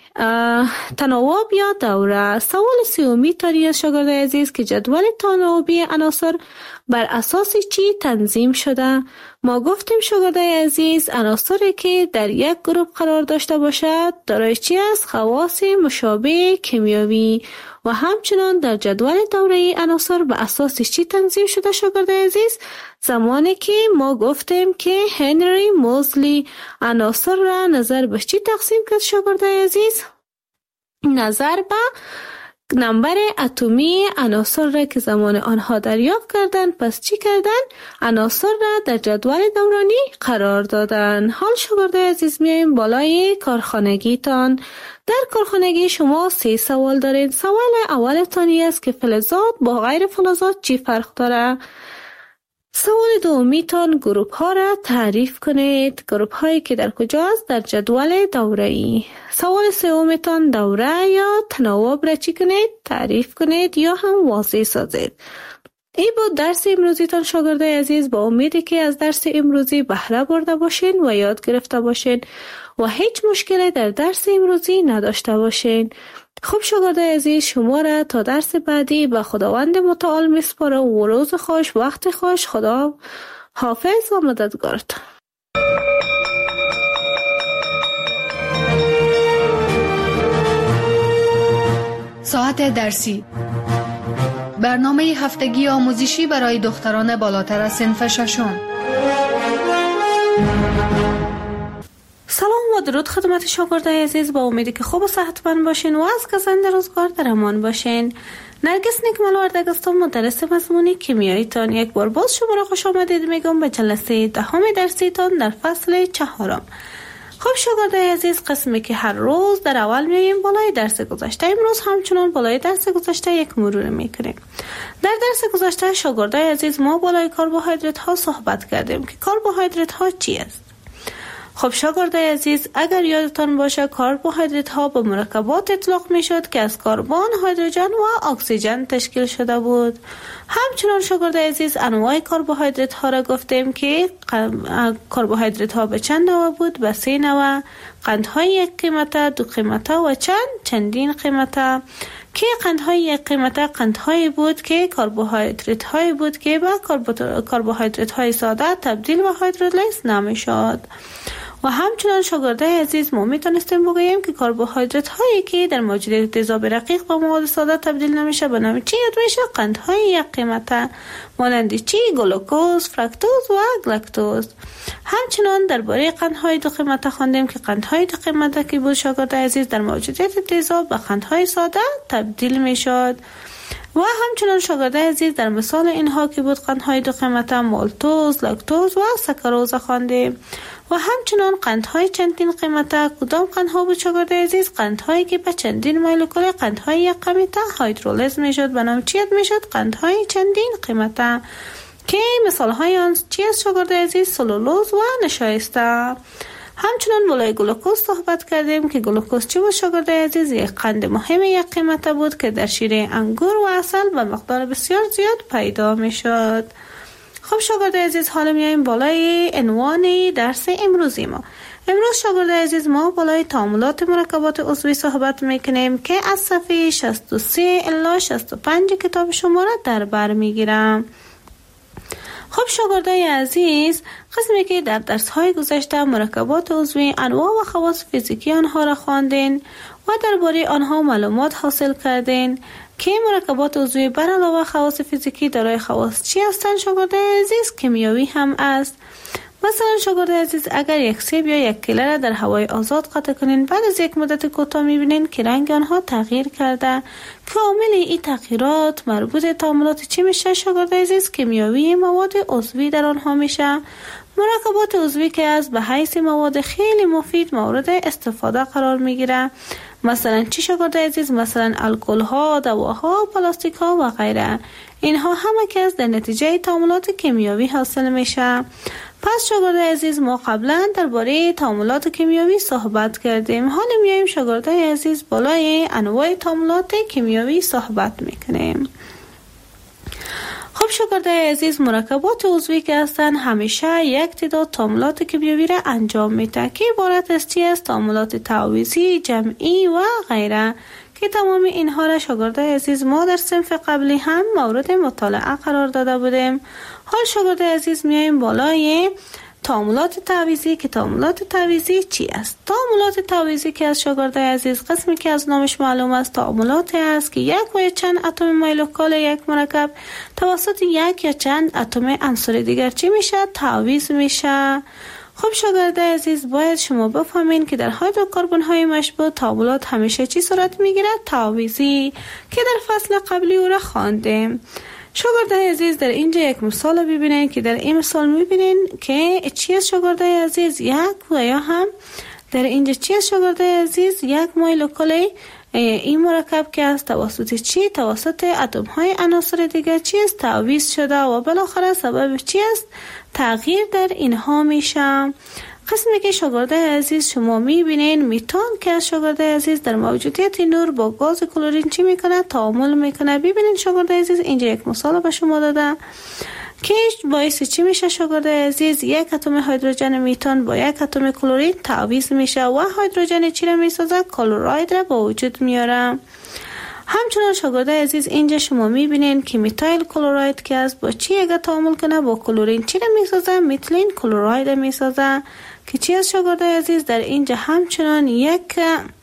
تناوب یا دوره. سوال سومی تانی است شاگردای عزیز که جدول تناوبی عناصر بر اساس چی تنظیم شده؟ ما گفتیم شاگردای عزیز عناصری که در یک گروه قرار داشته باشد دارای چی است؟ خواص مشابه کیمیایی و همچنان در جدول دوره‌ای عناصر به اساس چی تنظیم شده شاگردای عزیز؟ زمانی که ما گفتیم که هنری موزلی عناصر را نظر به چی تقسیم کرد شاگردای عزیز؟ نظر به نمبر اتمی عناصر را که زمان آنها دریافت کردن. پس چی کردن؟ عناصر را در جدول دورانی قرار دادن. حال شاگردای عزیز میایم بالای کارخانگی تان. در کارخانگی شما 3 سوال دارین. سوال اول تانی است که فلزات با غیر فلزات چی فرق داره؟ سوال دومی تان گروپ ها را تعریف کنید. گروپ هایی که در کجاست؟ در جدول دوره‌ای. سوال سوم تان دوره یا تناوب را چی کنید؟ تعریف کنید یا هم واضح سازید. این بود درس امروزی تان شاگردای عزیز. با امیدی که از درس امروزی بهره برده باشین و یاد گرفته باشین و هیچ مشکلی در درس امروزی نداشته باشین. خب شاگردای عزیز شما را تا درس بعدی به خداوند متعال میسپارم و روز خوش وقت خوش. خدا حافظ و مددگارتان. ساعت درسی، برنامه هفتگی آموزشی برای دختران بالاتر از صنف ششم. سلام و درود خدمت شاگردای عزیز. با امیدی که خوب و صحتمند باشین و از گزند روزگار در امان باشین. نرگس نیکمل وردگ هستم، مدرس مضمون کیمیایی تان. یک بار باز شما را خوش آمدید میگم به جلسه 10 درسی تان در فصل 4. خب شاگردای عزیز، قسمی که هر روز در اول میایم بالای درس گذشته، امروز همچنان بالای درس گذشته یک مرور میکنیم. در درس گذشته شاگردای عزیز ما بالای کربوهیدرات ها صحبت کردیم که کربوهیدرات ها چی است. خب شاگردای عزیز، اگر یادتان باشه کربوهیدرات ها به مرکبات اطلاق میشد که از کربن، هیدروژن و اکسیژن تشکیل شده بود. همچنان شاگردای عزیز انواع کربوهیدرات ها را گفتیم که کربوهیدرات ها به چند نوع بود؟ به 3 نوع. قندهای 1 قیمته، 2 قیمته و چندین قیمته. که قندهای 1 قیمته قندهایی بود که کربوهیدرات هایی بود که به کربوهیدرات های ساده تبدیل به هیدرولیز نمیشد. و همچنان شاگردای عزیز ما میتونستیم بگوییم که کربوهیدرات هایی که در موجودیت تیزاب رقیق به مواد ساده تبدیل نمیشه به نام چی یاد میشه؟ قندهای یک قیمته مانند چی؟ گلوکوز، فرکتوز و گلاکتوز. همچنان درباره قندهای دو قیمته خواندیم که قندهای دو قیمته که بود شاگردای عزیز در موجودیت تیزاب به قندهای ساده تبدیل میشد. و همچنان شاگردای عزیز در مثال اینها که بود قندهای دو قیمته مالتوز، لاکتوز و ساکاروز خواندیم. و همچنان قندهای چندین قیمته کدام قندها بود شاگردای عزیز؟ قندهایی که به چندین مولکول قندهای یک قیمته هیدرولیز میشد به نام چی میشد؟ قندهای چندین قیمته که مثال های آن چی است شاگردای عزیز؟ سلولوز و نشایسته. همچنان بالای گلوکوز صحبت کردیم که گلوکوز چی بود شاگردای عزیز؟ یک قند مهم یک قیمته بود که در شیره انگور و عسل به مقدار بسیار زیاد پیدا می شد. خب شاگردای عزیز حالا میایم بالای عنوان درس امروزی ما. امروز شاگردای عزیز ما بالای تعاملات مرکبات عضوی صحبت میکنیم که از صفحه 63 الی 65 کتاب شما را در بر میگیرم. خب شاگردای عزیز قسمی که در درس‌های گذشته مرکبات عضوی انواع و خواص فیزیکی آنها را خواندین و درباره آنها معلومات حاصل کردین که مرکبات عضوی بر علاوه خواص فیزیکی دارای خواص چی هستند شاگردای عزیز؟ کیمیایی هم است. مثلا شاگردای عزیز اگر یک سیب یا یک کیله را در هوای آزاد قطع کنین بعد از یک مدت کوتاه می‌بینین که رنگ آنها تغییر کرده که عامل این تغییرات مربوط به تعاملات چی میشه شاگردای عزیز؟ کیمیایی مواد عضوی در آنها میشه. مرکبات عضوی که از به حیث مواد خیلی مفید مورد استفاده قرار میگیره. مثلا چی شاگردای عزیز؟ مثلا الکل ها، دواها، پلاستیک ها و غیره. اینها همه که از در نتیجه تعاملات کیمیایی حاصل میشه. پس شاگردای عزیز ما قبلا درباره تعاملات کیمیایی صحبت کردیم. حالا میایم شاگردای عزیز بالای انواع تعاملات کیمیایی صحبت میکنیم. خب شاگردای عزیز مرکبات عضوی که هستن همیشه یک تعداد تعاملات کیمیایی را انجام میده که عبارت است تعاملات تعویضی، جمعی و غیره که تمام اینها را شاگردای عزیز ما در صنف قبلی هم مورد مطالعه قرار داده بودیم. حال شاگردای عزیز میایم بالای تعاملات تعویضی که تعاملات تعویضی چی است؟ تعاملات تعویضی که از شاگردای عزیز قسمی که از نامش معلوم است تعاملاتی است که یک و چند اتم مولکول یک مرکب توسط یک یا چند اتم عنصر دیگر چی میشه؟ تعویض میشه. خب شاگردای عزیز باید شما بفهمین که در هیدروکربن های مشبوع تعاملات همیشه چی صورت میگیره؟ تعویضی که در فصل قبلی او را خواندیم. شاگردای عزیز در اینجا یک مثال ببینین که در این مثال میبینین که چی است شاگردای عزیز؟ یک و یا هم در اینجا چی است شاگردای عزیز؟ یک مولکول این مرکب که از توسط چی؟ توسط اتم های عناصر دیگر چی است؟ تعویض شده و بالاخره سبب چی است؟ تغییر در اینها میشه. قسمی که شاگردای عزیز شما میبینین میتان که از شاگردای عزیز در موجودیت نور با گاز کلورین چی میکنه؟ تعامل میکنه. ببینین شاگردای عزیز اینجا یک مثال به شما داده که باعث چی میشه شاگردای عزیز؟ یک اتم هیدروژن میتان با یک اتم کلورین تعویض میشه و هیدروژن چی را میسازه؟ کلوراید را با وجود میاره. همچنان شاگردای عزیز اینجا شما میبینین که میتایل کلوراید که از با چی اگه تعامل کنه با کلورین چی را میسازه؟ میتیلین کلوراید میسازه که چی از شاگردای عزیز در اینجا همچنان یک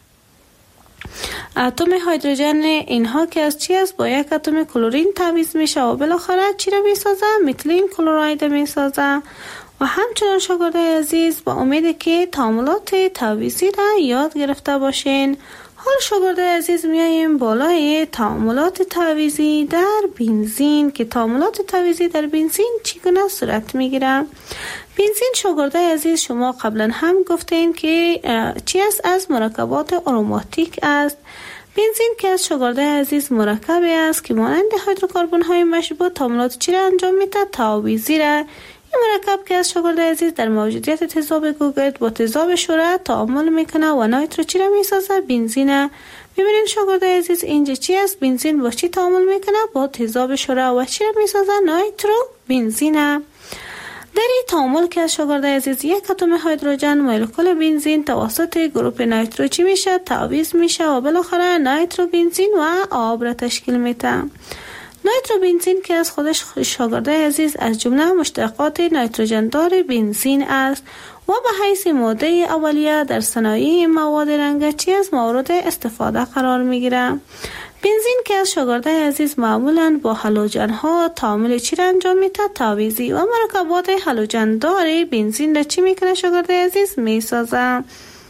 اتم هیدروژن اینها که از چی است؟ با یک اتم کلورین تعویض میشه و بالاخره چی را میسازه؟ میتیلین کلوراید میسازه. و همچنان شاگردای عزیز با امید که تعاملات تعویضی را یاد گرفته باشین. حال شاگردای عزیز میاییم بالای تعاملات تعویضی در بنزین که تعاملات تعویضی در بنزین چگونه صورت میگیره؟ بنزین شاگردای عزیز شما قبلا هم گفتین که چی است؟ از مرکبات آروماتیک است. بنزین که از شاگردای عزیز مرکبی است که مانند هیدروکربن های مشبوع تعاملات چی را انجام میده؟ تعویضی را. این مرکب که از شاگردای عزیز در موجودیت تیزاب گوگرد با تیزاب شوره تعامل میکنه و نایترو چی را میسازه؟ بنزین. ببینید شاگردای عزیز اینجا چی است؟ بنزین با چی تعامل میکنه؟ با تیزاب شوره و چی را میسازه؟ نایترو بنزین. در این تعامل که از شاگردای عزیز یک اتم هیدروژن مولکول بنزین توسط گروپ نایترو چی میشه؟ تعویض میشه و بالاخره نایترو بنزین و آب را تشکیل میده. نیتروبنزین که از خودش شاگردای عزیز از جمله مشتقات نیتروژن دار بنزین است و به حیث ماده اولیه در صنایع مواد رنگچی از مورد استفاده قرار میگیره. بنزین که از شاگردای عزیز معمولاً با هالوژن ها تعامل چی را انجام میده؟ تاویزی و مرکبات هالوژن دار بنزین را چی میکنه شاگردای عزیز؟ میسازه.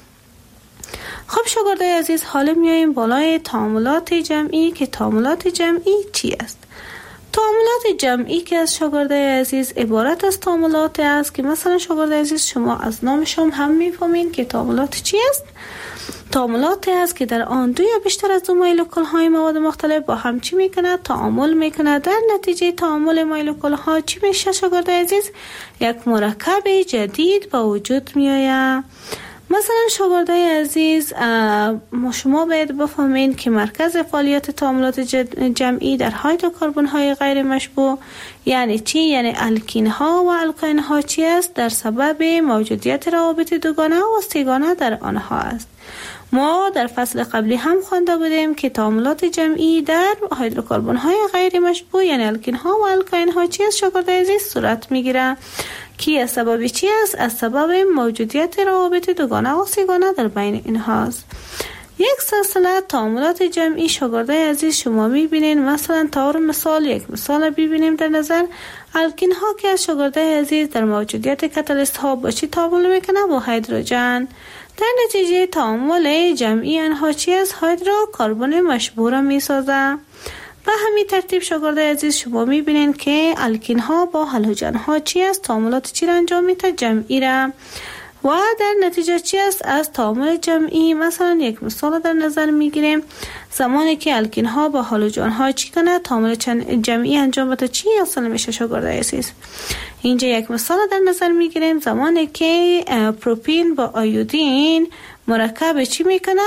خب شاگردای عزیز حالا میاییم بالای تعاملات جمعی که تعاملات جمعی چی است؟ تعاملات جمعی که از شاگردای عزیز عبارت از تعاملات است که مثلا شاگردای عزیز شما از نامشون هم میفهمین که تعاملات چی است؟ تعاملات است که در آن دو یا بیشتر از دو مولکول های مواد مختلف با هم چی میکنه؟ تعامل میکنه. در نتیجه تعامل مولکول ها چی میشه شاگردای عزیز؟ یک مرکب جدید با وجود میآید. مثلا شاگردای عزیز شما باید بفهمین که مرکز فعالیت تعاملات جمعی در هیدروکربن های غیر مشبوع یعنی چی؟ یعنی الکین ها و الکاین ها چی است؟ در سبب موجودیت روابط دوگانه و سه‌گانه در آنها است. ما در فصل قبلی هم خوانده بودیم که تعاملات جمعی در هیدروکربن های غیر مشبوع یعنی الکین ها و الکاین ها چی است شاگردای عزیز؟ صورت میگیره که از سبب چی است؟ از سبب موجودیت روابط دوگانه و سه‌گانه در بین اینهاست. یک سلسله تعاملات جمعی شاگردای عزیز شما میبینین. مثلا طور مثال یک مثال ببینیم در نظر. الکین ها که از شاگردای عزیز در موجودیت کاتالیست ها با چی تعامل میکنه؟ با هیدروژن. در نتیجه تعامل جمعی آنها چی است؟ هیدروکربن مشبوع را میسازه. به همین ترتیب شاگردای عزیز شما میبینین که الکین ها با هالوژن ها چی است؟ تعاملات چی را انجام میده؟ جمعی را. و در نتیجه چی است؟ از تعامل جمعی مثلا یک مثال در نظر میگیریم. زمانی که الکین ها با هالوژن ها چی کنه؟ تعامل جمعی انجام بده چی حاصل میشه شاگردای عزیز؟ اینجا یک مثال در نظر میگیریم. زمانی که پروپین با آیودین مرکب چی میکنه؟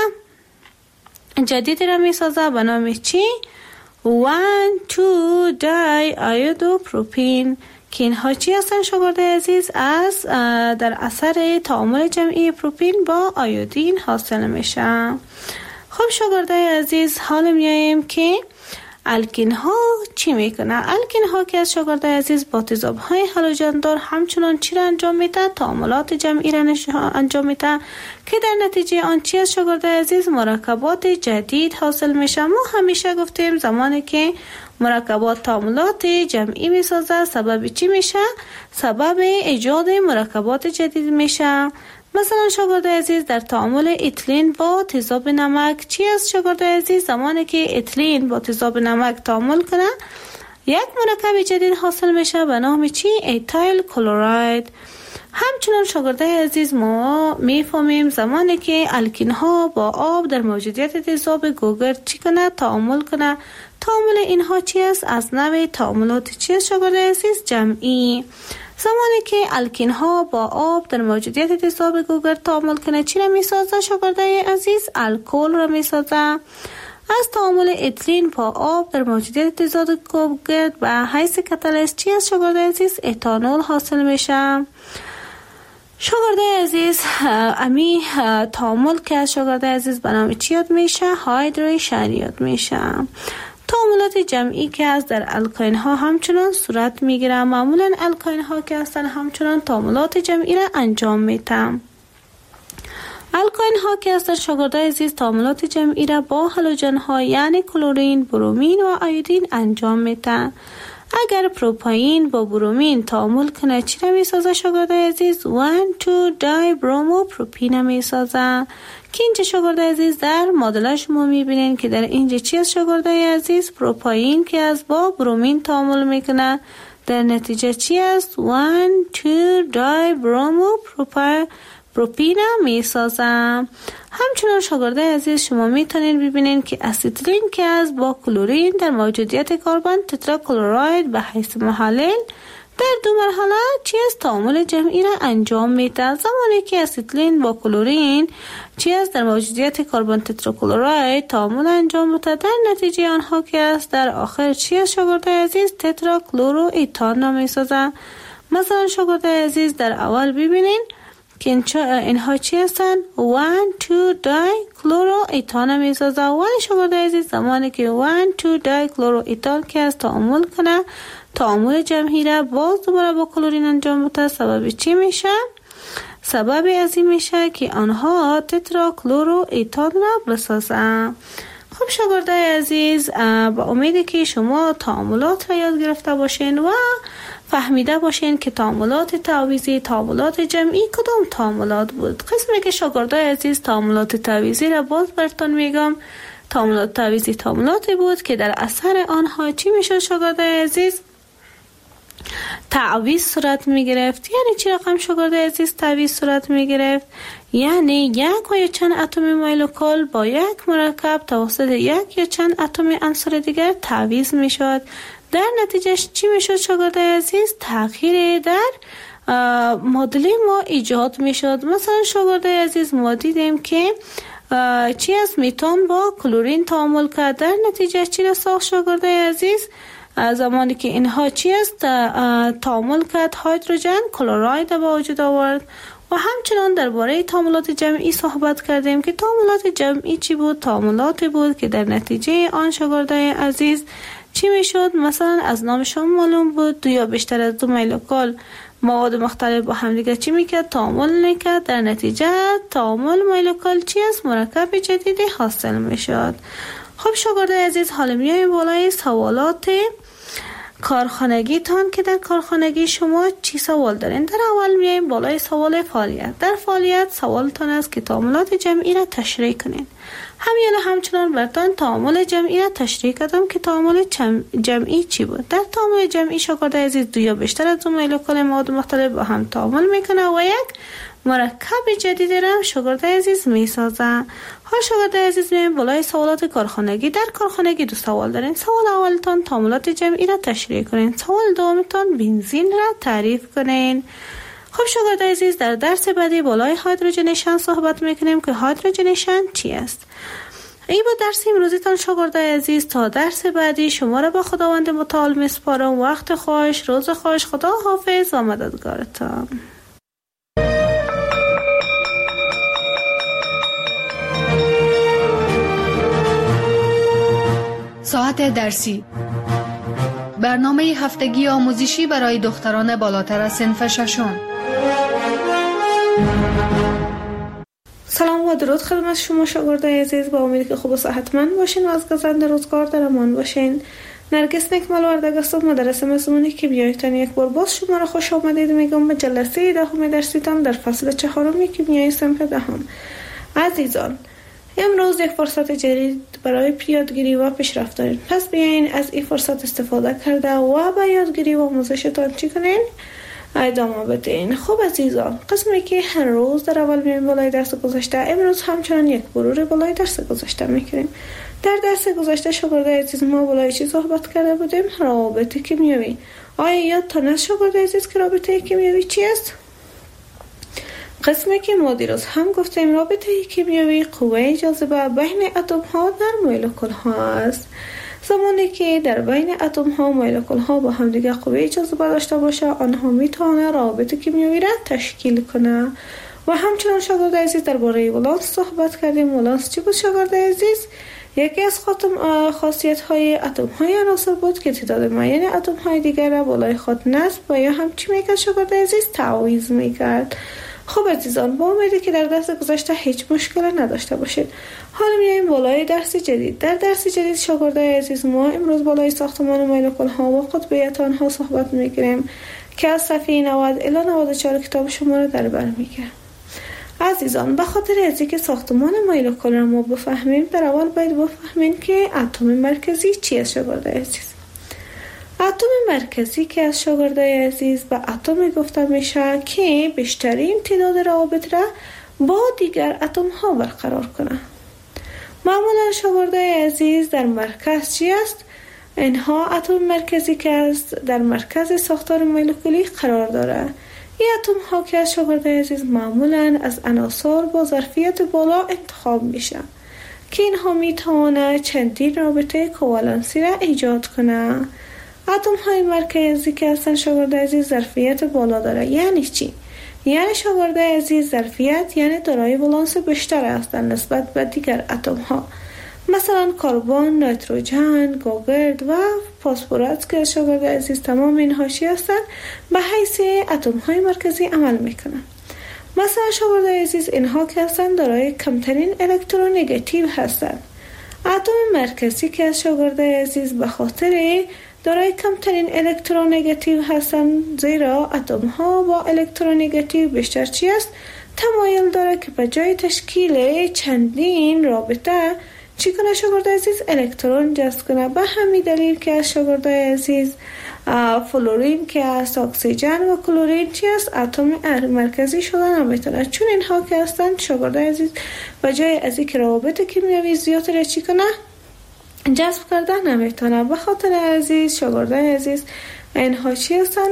جدید را میسازه به نام چی؟ 1,2 دی آیودو پروپین که اینها چی هستن شاگردای عزیز؟ از در اثر تعامل جمعی پروپین با آیودین حاصل میشه. خب شاگردای عزیز حالا میاییم که الکین ها چی میکنه؟ الکین ها که از شاگردای عزیز با تضاد های هالوژن دار همچنان چی را انجام میده؟ تعاملات جمعی را انجام میده که در نتیجه آن چی از شاگردای عزیز؟ مرکبات جدید حاصل میشه. ما همیشه گفتیم زمانی که مرکبات تعاملات جمعی میسازه سبب چی میشه؟ سبب ایجاد مرکبات جدید میشه. مثلا شاگردای عزیز در تعامل اتیلن با تذاب نمک چی است شاگردای عزیز؟ زمانی که اتیلن با تذاب نمک تعامل کنه یک مرکب جدید حاصل میشه به نام چی؟ ایتایل کلراید. همچنان شاگردای عزیز ما میفهمیم زمانی که الکین ها با آب در موجودیت تذاب گوگرد چی کنه؟ تعامل کنه. تعامل اینها چی است؟ از نوع تعاملات چی است شاگردای عزیز؟ جمعی. زمانی که الکین ها با آب در موجودیت تذاب گوگرد تعامل کنه چی را میسازه شاگردای عزیز؟ الکل را میسازه. از تعامل اتیلن با آب در موجودیت تذاب گوگرد به حیث کاتالیست چی است شاگردای عزیز؟ اتانول حاصل میشه. شاگردای عزیز امی تعامل که از شاگردای عزیز به نام چی یاد میشه؟ هایدریشن یاد میشه. تعاملات جمعی که از در الکاین ها همچنان صورت میگیره. معمولا الکاین ها که هستن همچنان تعاملات جمعی را انجام میدن. الکاین ها که از در شاگردای عزیز تعاملات جمعی را با هالوژن ها یعنی کلورین، برومین و آیودین انجام میدن. اگر پروپاین با برومین تعامل کنه چی را میسازه شاگردای عزیز؟ 1,2 دی برومو پروپین میسازه که اینجا شاگردای عزیز در مدل شما میبینین که در اینجا چی است شاگردای عزیز؟ پروپاین که از با برومین تعامل میکنه در نتیجه چی است؟ 1,2 دی برومو پروپین میسازه. همچنان شاگردای عزیز شما میتونین ببینین که اسیتیلین که از با کلورین در موجودیت کربن تتراکلوراید به حیث محلل در دو مرحله چی است؟ تعامل جمعی را انجام میده. زمانی که اسیتیلین با کلورین چی است؟ در موجودیت کربن تتراکلوراید تعامل انجام میده. در نتیجه آنها که است در آخر چی است شاگردای عزیز؟ تتراکلورو ایتان را میسازه. مثلا شاگردای عزیز در اول ببینین که اینها چی هستن؟ 1,2 دی کلورو ایتان میسازه. ولی شاگرده عزیز زمانی که 1,2 دایکلورو ایتان که از تعامل کنه، تعامل جمعی را باز دوباره با کلورین انجام بده، سبب چی میشه؟ سبب از این میشه که آنها تترا کلورو ایتان را بسازن. خب شاگرده عزیز، با امیدی که شما تعاملات را یاد گرفته باشین و فهمیده باشین که تعاملات تعویضی، تعاملات جمعی کدام تعاملات بود. قسمی که شاگرده عزیز تعاملات تعویضی را باز براتون میگم. تعاملات تعویضی تعاملاتی بود که در اثر آنها چی میشد شاگرده عزیز؟ تعویض صورت می گرفت. یعنی چی رقم شاگرده عزیز تعویض صورت می گرفت؟ یعنی یک و یا چند اتم مایلوکال با یک مرکب توسط یک یا چند اتم عنصر دیگر تعویض می شد. در نتیجهش چی می شد شاگرده عزیز؟ تغییر در معادله ما ایجاد می شد. مثلا شاگرده عزیز ما دیدیم که چی از میتان با کلورین تعامل کرد، در نتیجه چی را ساخت شاگرده عزیز؟ زمانی که اینها چی است تعامل کرد، هیدروژن کلراید با وجود آورد. و همچنان درباره تعاملات جمعی صحبت کردیم که تعاملات جمعی چی بود؟ تعاملاتی بود که در نتیجه آن شاگرده عزیز چی میشد؟ مثلا از نام شما معلوم بود 2 یا بیشتر از 2 مایلوکال مواد مختلف با هم دیگه چی میکرد؟ تعامل میکرد. در نتیجه تعامل مایلوکال چی است؟ مرکب جدیدی حاصل میشد. خب شاگرده عزیز، حالا میایم بالای سوالات کارخانگی تان که در کارخانگی شما چی سوال دارین. در اول میایم بالای سوال فعالیت. در فعالیت سوالتان است که تعاملات جمعی را تشریح کنین. همچنان براتون تعامل جمعی را تشریح کردم که تعامل جمعی چی بود. در تعامل جمعی شاگرده عزیز 2 یا بیشتر از 2 مایلوکال مواد مختلف با هم تعامل میکنه و یک مرکب جدید را شاگرده عزیز میسازه. ها شاگرده عزیز میایم بالای سوالات کارخانگی. در کارخانگی 2 سوال دارین. سوال اولتان تعاملات جمعی را تشریح کنین. سوال دومتان بنزین را تعریف کنین. خب شاگرده عزیز، در درس بعدی بالای هیدروژنیشن صحبت میکنیم که هیدروژنیشن چی است. ای با درس امروزیتان شاگرده عزیز، تا درس بعدی شما را با خداوند متعال میسپارم. وقت خوش، روز خوش، خدا حافظ و مددگارتان. ساعت درسی، برنامه هفتگی آموزشی برای دختران بالاتر از صنف ششم. سلام و درود خدمت شما شاگردای عزیز. با امیدی که خوب و صحتمند باشین و از گذشت روزگار در امان باشین. نرگس نکمل وردگستم، مدرسه مضمون کیمیایتان یک بار باز شما را خوش آمدید میگم به جلسه 10 درسیتان در فصل 4 کیمیای صنف 10. عزیزان، امروز یک فرصت جدید برای یادگیری و پیشرفت دارین. پس بیاین از این فرصت استفاده کرده و با یادگیری و آموزشتان چی کنین؟ ادامه بدین. خب عزیزان، قسمی که هر روز در اول میایم بالای درس گذشته، امروز همچنان یک مرور بالای درس گذشته میکنیم. در درس گذشته شاگرده عزیز ما بالای چی صحبت کرده بودیم؟ رابطه کیمیایی. آیا یادتان است شاگرده عزیز که رابطه کیمیایی چی است؟ قسمی که ما دیروز هم گفتیم رابطه کیمیایی قوه جاذبه بین اتم ها در مولکول ها است. زمانی که در بین اتم ها مولکول ها با هم دیگه قوه جاذبه داشته باشه، آنها میتونه رابطه کیمیایی را تشکیل کنه. و همچنان شاگرد عزیز درباره ولانس صحبت کردیم. ولانس چی بود شاگرد عزیز؟ یکی از خاصیت های اتم های عناصر بود که تعداد معین اتم های دیگر را بالای خود نصب و یا هم چی میکرد شاگرد عزیز؟ تعویض میکرد. خب عزیزان، با امیدی که در درس گذشته هیچ مشکل نداشته باشید. حالا میایم بالای درس جدید. در درس جدید شاگردای عزیز ما امروز بالای ساختمان مولکول ها و قطبیت آنها صحبت میکنیم که از صفحه 90 الی 94 کتاب شما را در بر میگیره. عزیزان، به خاطر از اینکه ساختمان مولکول را ما بفهمیم، در اول باید بفهمیم که اتم مرکزی چی است شاگردای عزیز. اتم مرکزی که از شاگردای عزیز به اتم گفته میشه که بیشترین تعداد روابط را با دیگر اتم ها برقرار کنه. معمولا شاگردای عزیز در مرکز چی است؟ اینها اتم مرکزی که است در مرکز ساختار مولکولی قرار داره. این اتم ها که از شاگردای عزیز معمولا از عناصر با ظرفیت بالا انتخاب میشه که اینها میتونه چندین رابطه کوالنسی را ایجاد کنه. اتم های مرکزی که هستن شاگرد عزیز ظرفیت بالا داره. یعنی چی؟ یعنی شاگرده عزیز ظرفیت یعنی دارای ولانس بیشتر هستند نسبت به دیگر اتم ها، مثلا کربن، نیتروژن، گوگرد و فسفرس که شاگرده عزیز تمام این حاشیه هستند به حیث اتم های مرکزی عمل میکنند. مثلا شاگرده عزیز اینها که هستند دارای کمترین الکترونگاتیو هستند. اتم مرکزی که از شاگرده عزیز به خاطر دارای کمترین الکترونگاتیو هستند، زیرا اتم ها با الکترونگاتیو بیشتر چی است؟ تمایل داره که به جای تشکیل چندین رابطه چی کنه شاگرده عزیز؟ الکترون جذب کنه. به همین دلیل که از شاگرده عزیز فلورین که از اکسیژن و کلورین چی است؟ اتم مرکزی شدن نمیتونه، چون اینها که هستند شاگرده عزیز به جای از اینکه روابط کیمیایی زیاد را چی کنه؟ جذب کردن نمیتونه. به خاطر عزیز شاگرده عزیز اینها چی هستن؟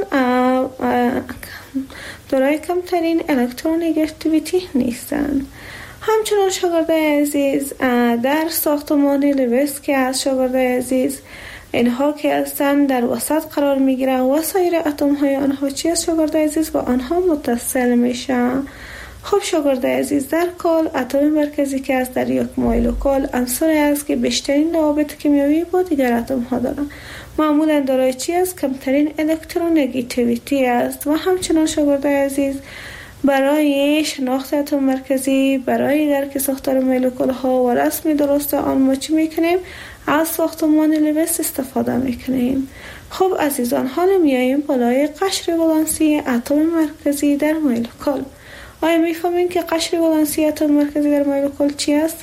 دارای کمترین الکترونگاتیویتی نیستن. همچنان شاگرده عزیز در ساختمان لوئیس که از شاگرده عزیز اینها که هستن در وسط قرار میگیرن و سایر اتم های آنها چی است شاگرده عزیز؟ با آنها متصل میشن. خب شاگرده عزیز در کل اتم مرکزی که است در یک مولکول عنصری است که بیشترین روابط کیمیایی با دیگر اتم ها دارند. معمولا دارای چی است؟ کمترین الکترونگاتیویتی است. و همچنان شاگرده عزیز برای شناخت اتم مرکزی برای درک ساختار مولکول ها و رسم درست آن ما چی میکنیم؟ از ساختمان لوئیس استفاده میکنیم. خب عزیزان حالا میاییم بالای قشر ولانسی اتم مرکزی در مولکول. آیا میفهمین که قشر ولانسی اتم مرکزی در مولکول چی است؟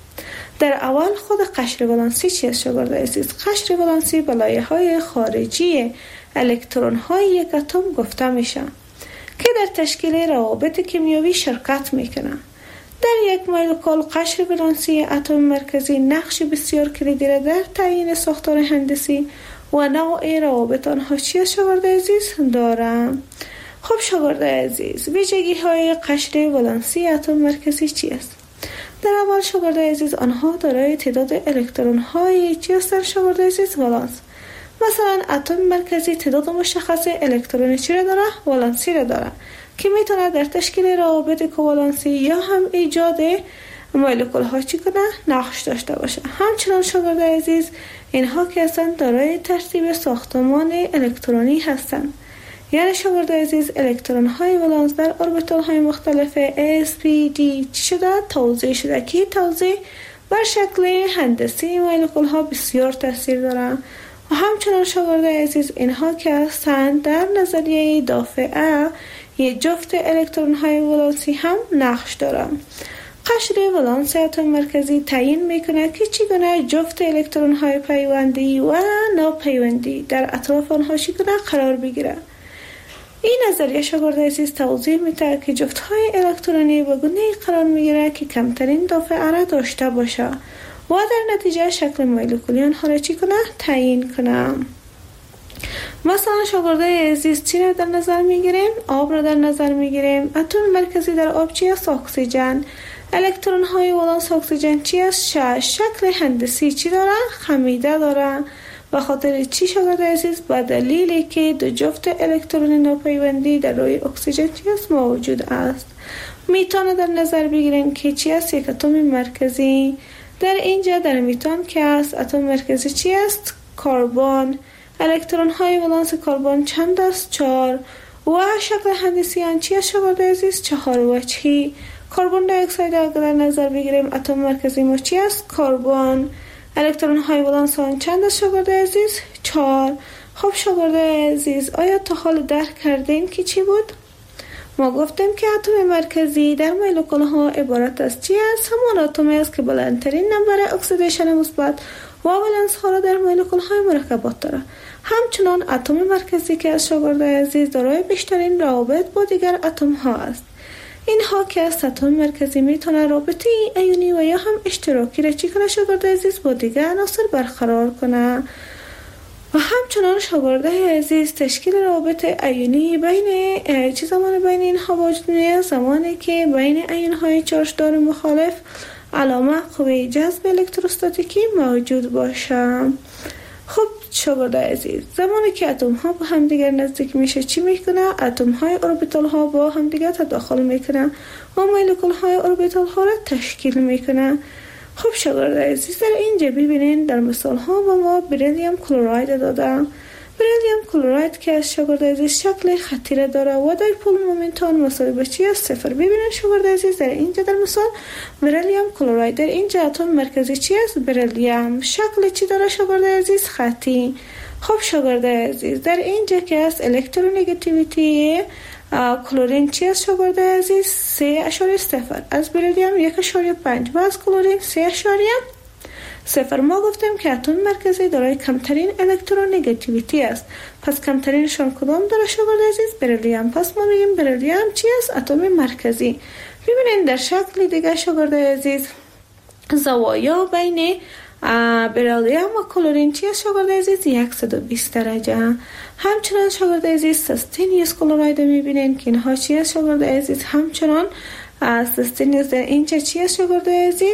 در اول خود قشر ولانسی چی است شاگرده عزیز؟ قشر ولانسی به لایه‌های خارجی الکترون های یک اتم گفته میشه که در تشکیل روابط کیمیایی شرکت میکنن. در یک مولکول قشر ولانسی اتم مرکزی نقش بسیار کلیدی را در تعیین ساختار هندسی و نوع روابط آنها چی است شاگرده عزیز دارند. خب شاگرده عزیز ویژگی های قشر ولانسی اتم مرکزی چی است؟ در اول شاگرده عزیز آنها دارای تعداد الکترون های چی است شاگرده عزیز؟ ولانس. مثلا اتم مرکزی تعداد مشخص الکترون چی را داره؟ ولانسی را داره که میتونه در تشکیل روابط کوالنسی یا هم ایجاد مولکول ها چی کنه؟ نقش داشته باشه. همچنان شاگرده عزیز اینها که هستند دارای ترتیب ساختمان الکترونی هستند. یعنی شاگرده عزیز الکترون های ولانس در اوربیتال های مختلف sp d چی شده؟ توزیع شده که توزیع بر شکل هندسی مولکول ها بسیار تاثیر داره. و همچنان شاگرده عزیز اینها که هستند در نظریه دافعه یک جفت الکترون های ولانسی هم نقش دارند. قشر ولانس اتم مرکزی تعیین میکنه که چگونه جفت الکترون های پیوندی و ناپیوندی در اطراف آنها چگونه قرار بگیره. این نظریه شاگرده عزیز توضیح میده که جفت های الکترونی به گونه‌ای قرار میگیره که کمترین دافعه را داشته باشه و در نتیجه شکل مولکولی آنها را چی کنه؟ تعیین کنه. مثلا شاگرده عزیز چی را در نظر میگیریم؟ آب را در نظر میگیریم. اتم مرکزی در آب چی است؟ اکسیژن. الکترون های ولانس اکسیژن چی است؟ شکل هندسی چی داره؟ خمیده داره. به خاطر چی شاگرده عزیز؟ به دلیلی که دو جفت الکترون ناپیوندی در روی اکسیژن چی است؟ موجود است. میتان در نظر بگیریم که چی است؟ یک اتم مرکزی. در اینجا در میتان که است اتم مرکزی چی است؟ کربن. الکترون های ولانس کربن چند است؟ 4. و شکل هندسی آن چی است شاگرده عزیز؟ 4 وجهی. کربن دی اکساید اگر در نظر بگیریم اتم مرکزی ما چی است؟ کربن. الکترون های ولانس آن چند است شاگرده عزیز؟ 4. خب شاگرده عزیز آیا تا حال درک کردین که چی بود؟ ما گفتیم که اتم مرکزی در مولکول ها عبارت از چی است؟ همان اتمی است که بلندترین نمبر اکسیدیشن مثبت و ولنس ها را در مولکول های مرکبات دارد. همچنان اتم مرکزی که از شاگرده عزیز دارای بیشترین روابط با دیگر اتم ها است. اینها که از اتم مرکزی میتونه رابطه ایونی و یا هم اشتراکی را چی کنه شاگرده عزیز با دیگر عناصر برقرار کنه. و همچنان شاگرده عزیز تشکیل روابط ایونی بین چه زمان بین اینها وجود میاد؟ زمانی که بین ایون های چارجدار مخالف علامه قوه جذب الکتروستاتیکی موجود باشه. خب شاگرده عزیز، زمانی که اتم ها با هم دیگر نزدیک میشه چی میکنه؟ اتم های اوربیتال ها با هم دیگر تداخل میکنه و مولکول های اوربیتال ها را تشکیل میکنه. خب شاگرده عزیز، در اینجا ببینین در مثال ها با ما بریلیوم کلراید دادم. بریلیوم کلراید که از شاگرده عزیز شکل خطی را داره و دایپول مومنت آن مساوی به چی است؟ 0. ببینین شاگرده عزیز، در اینجا در مثال بریلیوم کلراید، در اینجا اتم مرکزی چی است؟ بریلیوم. شکل چی داره شاگرده عزیز؟ خطی. خب شاگرده عزیز، در اینجا که است الکترونگاتیویتی کلورین چی است شاگرده عزیز؟ 3.0 از بریلیوم 1.5 و از کلورین 3.0. ما گفتیم که اتم مرکزی دارای کمترین الکترونگاتیویتی است. پس کمترینشان کدام داره شاگرده عزیز؟ بریلیوم. پس ما میگیم بریلیوم چی است؟ اتم مرکزی. ببینید در شکل دیگه شاگرده عزیز، زوایا بین بریلیوم و کلورین چی است شاگرده عزیز؟ 120 درجه. همچنان شاگرده عزیز سستینیوس کلراید میبینین که اینها چی است شاگرده عزیز؟ همچنان سستینیوس در اینجا چی است شاگرده عزیز؟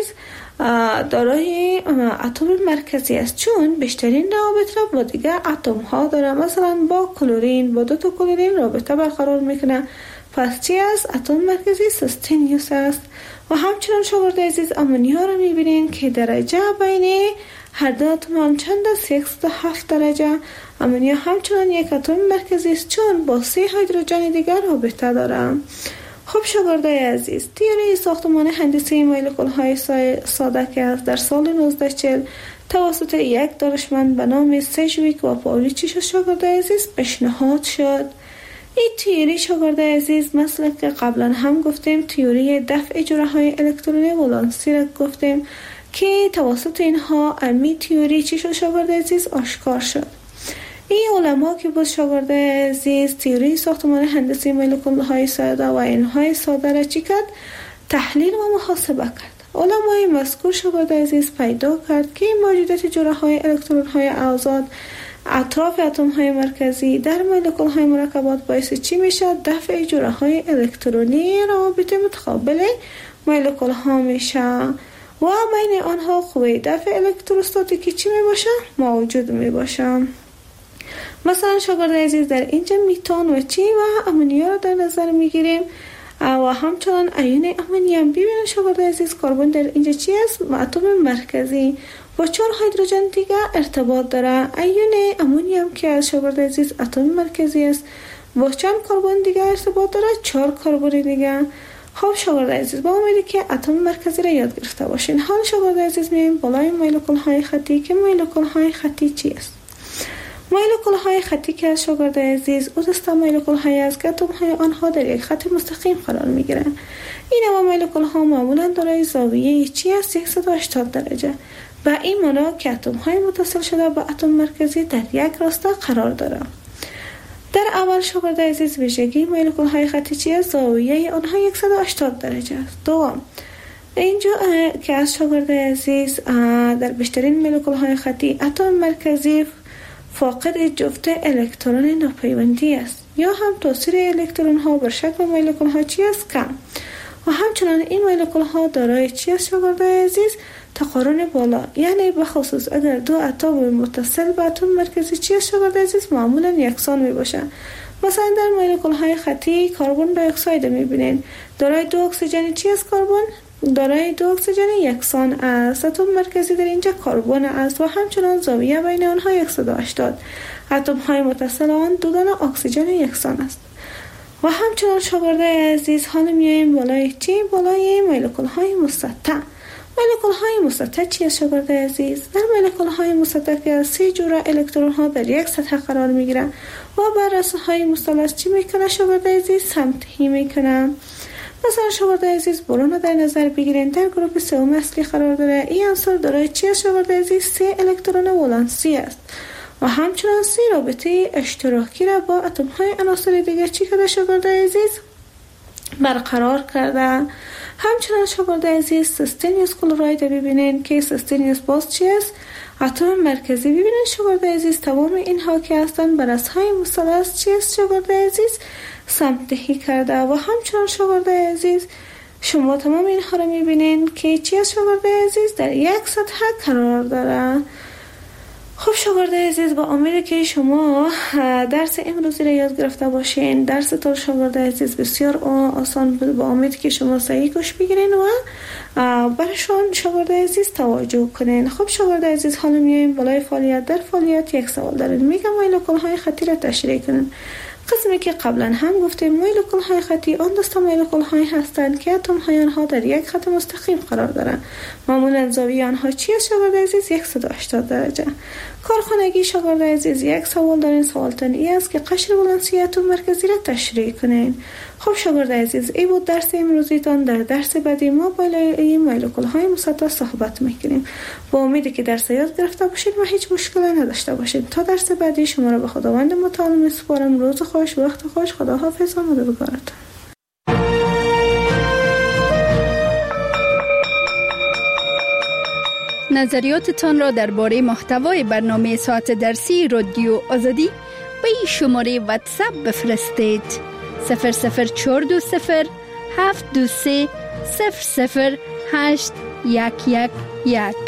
دارای اتم مرکزی است، چون بیشترین روابط را با دیگه اتم ها داره. مثلا با کلورین، با 2 کلورین رابطه برقرار میکنه. پس چی است؟ اتم مرکزی سستینیوس است. و همچنان شاگرده عزیز امونیا را میبینین که درجه بین هر دو اتم هم چند است؟ 107 درجه. امونیا همچنان یک اتم مرکزی است، چون با 3 هیدروژن دیگر رابطه داره. خب شاگرده عزیز، تئوری ساختمان هندسی مولکول های ساده که از در سال 1940 توسط یک دانشمند به نام سجویک و پاولیچ شاگرده عزیز پیشنهاد شد. این تئوری شاگرده عزیز مثل که قبلا هم گفتیم تئوری دفع جرعه های الکترونی ولانسی را گفتیم که توسط اینها امی تئوری چی شد شاگرده عزیز؟ آشکار شد. این علما که بود شاگرده عزیز تئوری ساختمان هندسی مولکول های ساده و اینهای ساده را چی کرد؟ تحلیل و محاسبه کرد. علمای مذکور شاگرده عزیز پیدا کرد که موجودیت جرعه های الکترون های آزاد اطراف اتم های مرکزی در مولکول های مرکبات باعث چی میشه؟ دفع جرعه های الکترونی روابط متقابل مولکول ها میشه و بین آنها قوه دفع الکتروستاتیکی چی میباشه؟ موجود میباشه. مثلا شاگرده عزیز در اینجا میتان و چی و امونیا را در نظر میگیریم و همچنان ایون امونیم. ببینید شاگرده عزیز کربن در اینجا چی است؟ اتم مرکزی با 4 هیدروژن دیگه ارتباط داره. ایون امونیم که از شاگرده عزیز اتم مرکزی است با چند کربن دیگه ارتباط داره؟ 4 کربن دیگه. خب شاگرده عزیز با امیدی که اتم مرکزی را یاد گرفته باشین. حال شاگرده عزیز میایم بالای مولکول های خطی که مولکول های خطی چی است؟ مولکول های خطی که از شاگرده عزیز او دسته مولکول های است که اتم های آنها در یک خط مستقیم قرار می گیرند. این نوع مولکول ها معمولا دارای زاویه چی است؟ 180 درجه. و این معنا که اتم های متصل شده با اتم مرکزی در یک راسته قرار دارند. در اول شاگرده عزیز ویژگی مولکول های خطی چی است؟ زاویه آنها 180 درجه است. دوم اینجا که از شاگرده عزیز در بیشترین مولکول های خطی اتم مرکزی فاقد جفت الکترون ناپیوندی است یا هم تاثیر الکترون ها بر شکل مولکول ها چی است؟ کم. و همچنان این مولکول ها دارای چی است شاگرده عزیز؟ تقارن بالا، یعنی بخصوص اگر 2 اتم متصل به اتم مرکزی چی است شاگرده عزیز؟ معمولا یکسان می باشند. مثلا در مولکول های خطی کربن دی اکساید میبینین دارای 2 اکسیژن چی است؟ کربن دارای 2 اکسیژن یکسان است. اتم مرکزی در اینجا کربن است و همچنان زاویه بین آنها 180. اتم های متصل آن 2 دانه اکسیژن یکسان است. و همچنان شاگرده عزیز حالا میایم بالای چی؟ بالای مولکول های مسطح. مولکول های مسطح چی است شاگرده عزیز؟ در مولکول های مسطح که 3 جور الکترون ها در یک سطح قرار میگیرند و بر رأس های مثلث چی میکنه شاگرده عزیز؟ سمتهی میکنه. مثلا شاگرده عزیز برون رو در نظر بگیرین در گروه سوم اصلی قرار داره. این عنصر دارای چی است شاگرده عزیز؟ 3 الکترون ولانسی است و همچنان 3 رابطه اشتراکی را با اتم های عناصر دیگر چی کرده شاگرده عزیز؟ برقرار کرده. همچنان شاگرده عزیز سستینیوس کلراید ببینین که سستینیوس باز چی است؟ اتم مرکزی. ببینین شاگرده عزیز تمام اینها که هستند بر از های مثلث چی است شاگرده عزیز؟ سمتهی کرده. و همچنان شاگرده عزیز شما تمام اینها را میبینین که چی است شاگرده عزیز؟ در یک سطح قرار داره. خب شاگردای عزیز، با امید که شما درس امروزی را یاد گرفته باشین. درس تو شاگردای عزیز بسیار آسان بود، با امید که شما صحیح گوش بگیرین و برشان شاگردای عزیز توجه کنین. خب شاگردای عزیز، حالا میایم بالای فعالیت. در فعالیت یک سوال دارین، میگم مولکول های خطی را تشریح کنین. قسمی که قبلا هم گفتیم، مولکول های خطی آن دسته مولکول های هستند که اتم های آنها در یک خط مستقیم قرار دارند. معمولا زاویه آنها چی است شاگردای عزیز؟ 180 درجه. کارخانگی شاگردای عزیز، یک سوال دارین. سوالتان ای است که قشر ولانسی اتم مرکزی را تشریح کنین. خب شاگردای عزیز، ای بود درس امروزیتان. در درس بعدی ما بالای مولکول های مسطح صحبت میکنیم. با امیدی که درس یاد گرفته باشید و هیچ مشکلی نداشته باشید. تا درس بعدی شما را به خداوند متعال میسپارم. روز خوش، وقت خوش، خداحافظ و مددگارتان. نظریاتتان را درباره محتوای برنامه ساعت درسی رادیو آزادی به این شماره واتساپ بفرستید: 00420 723 008 111.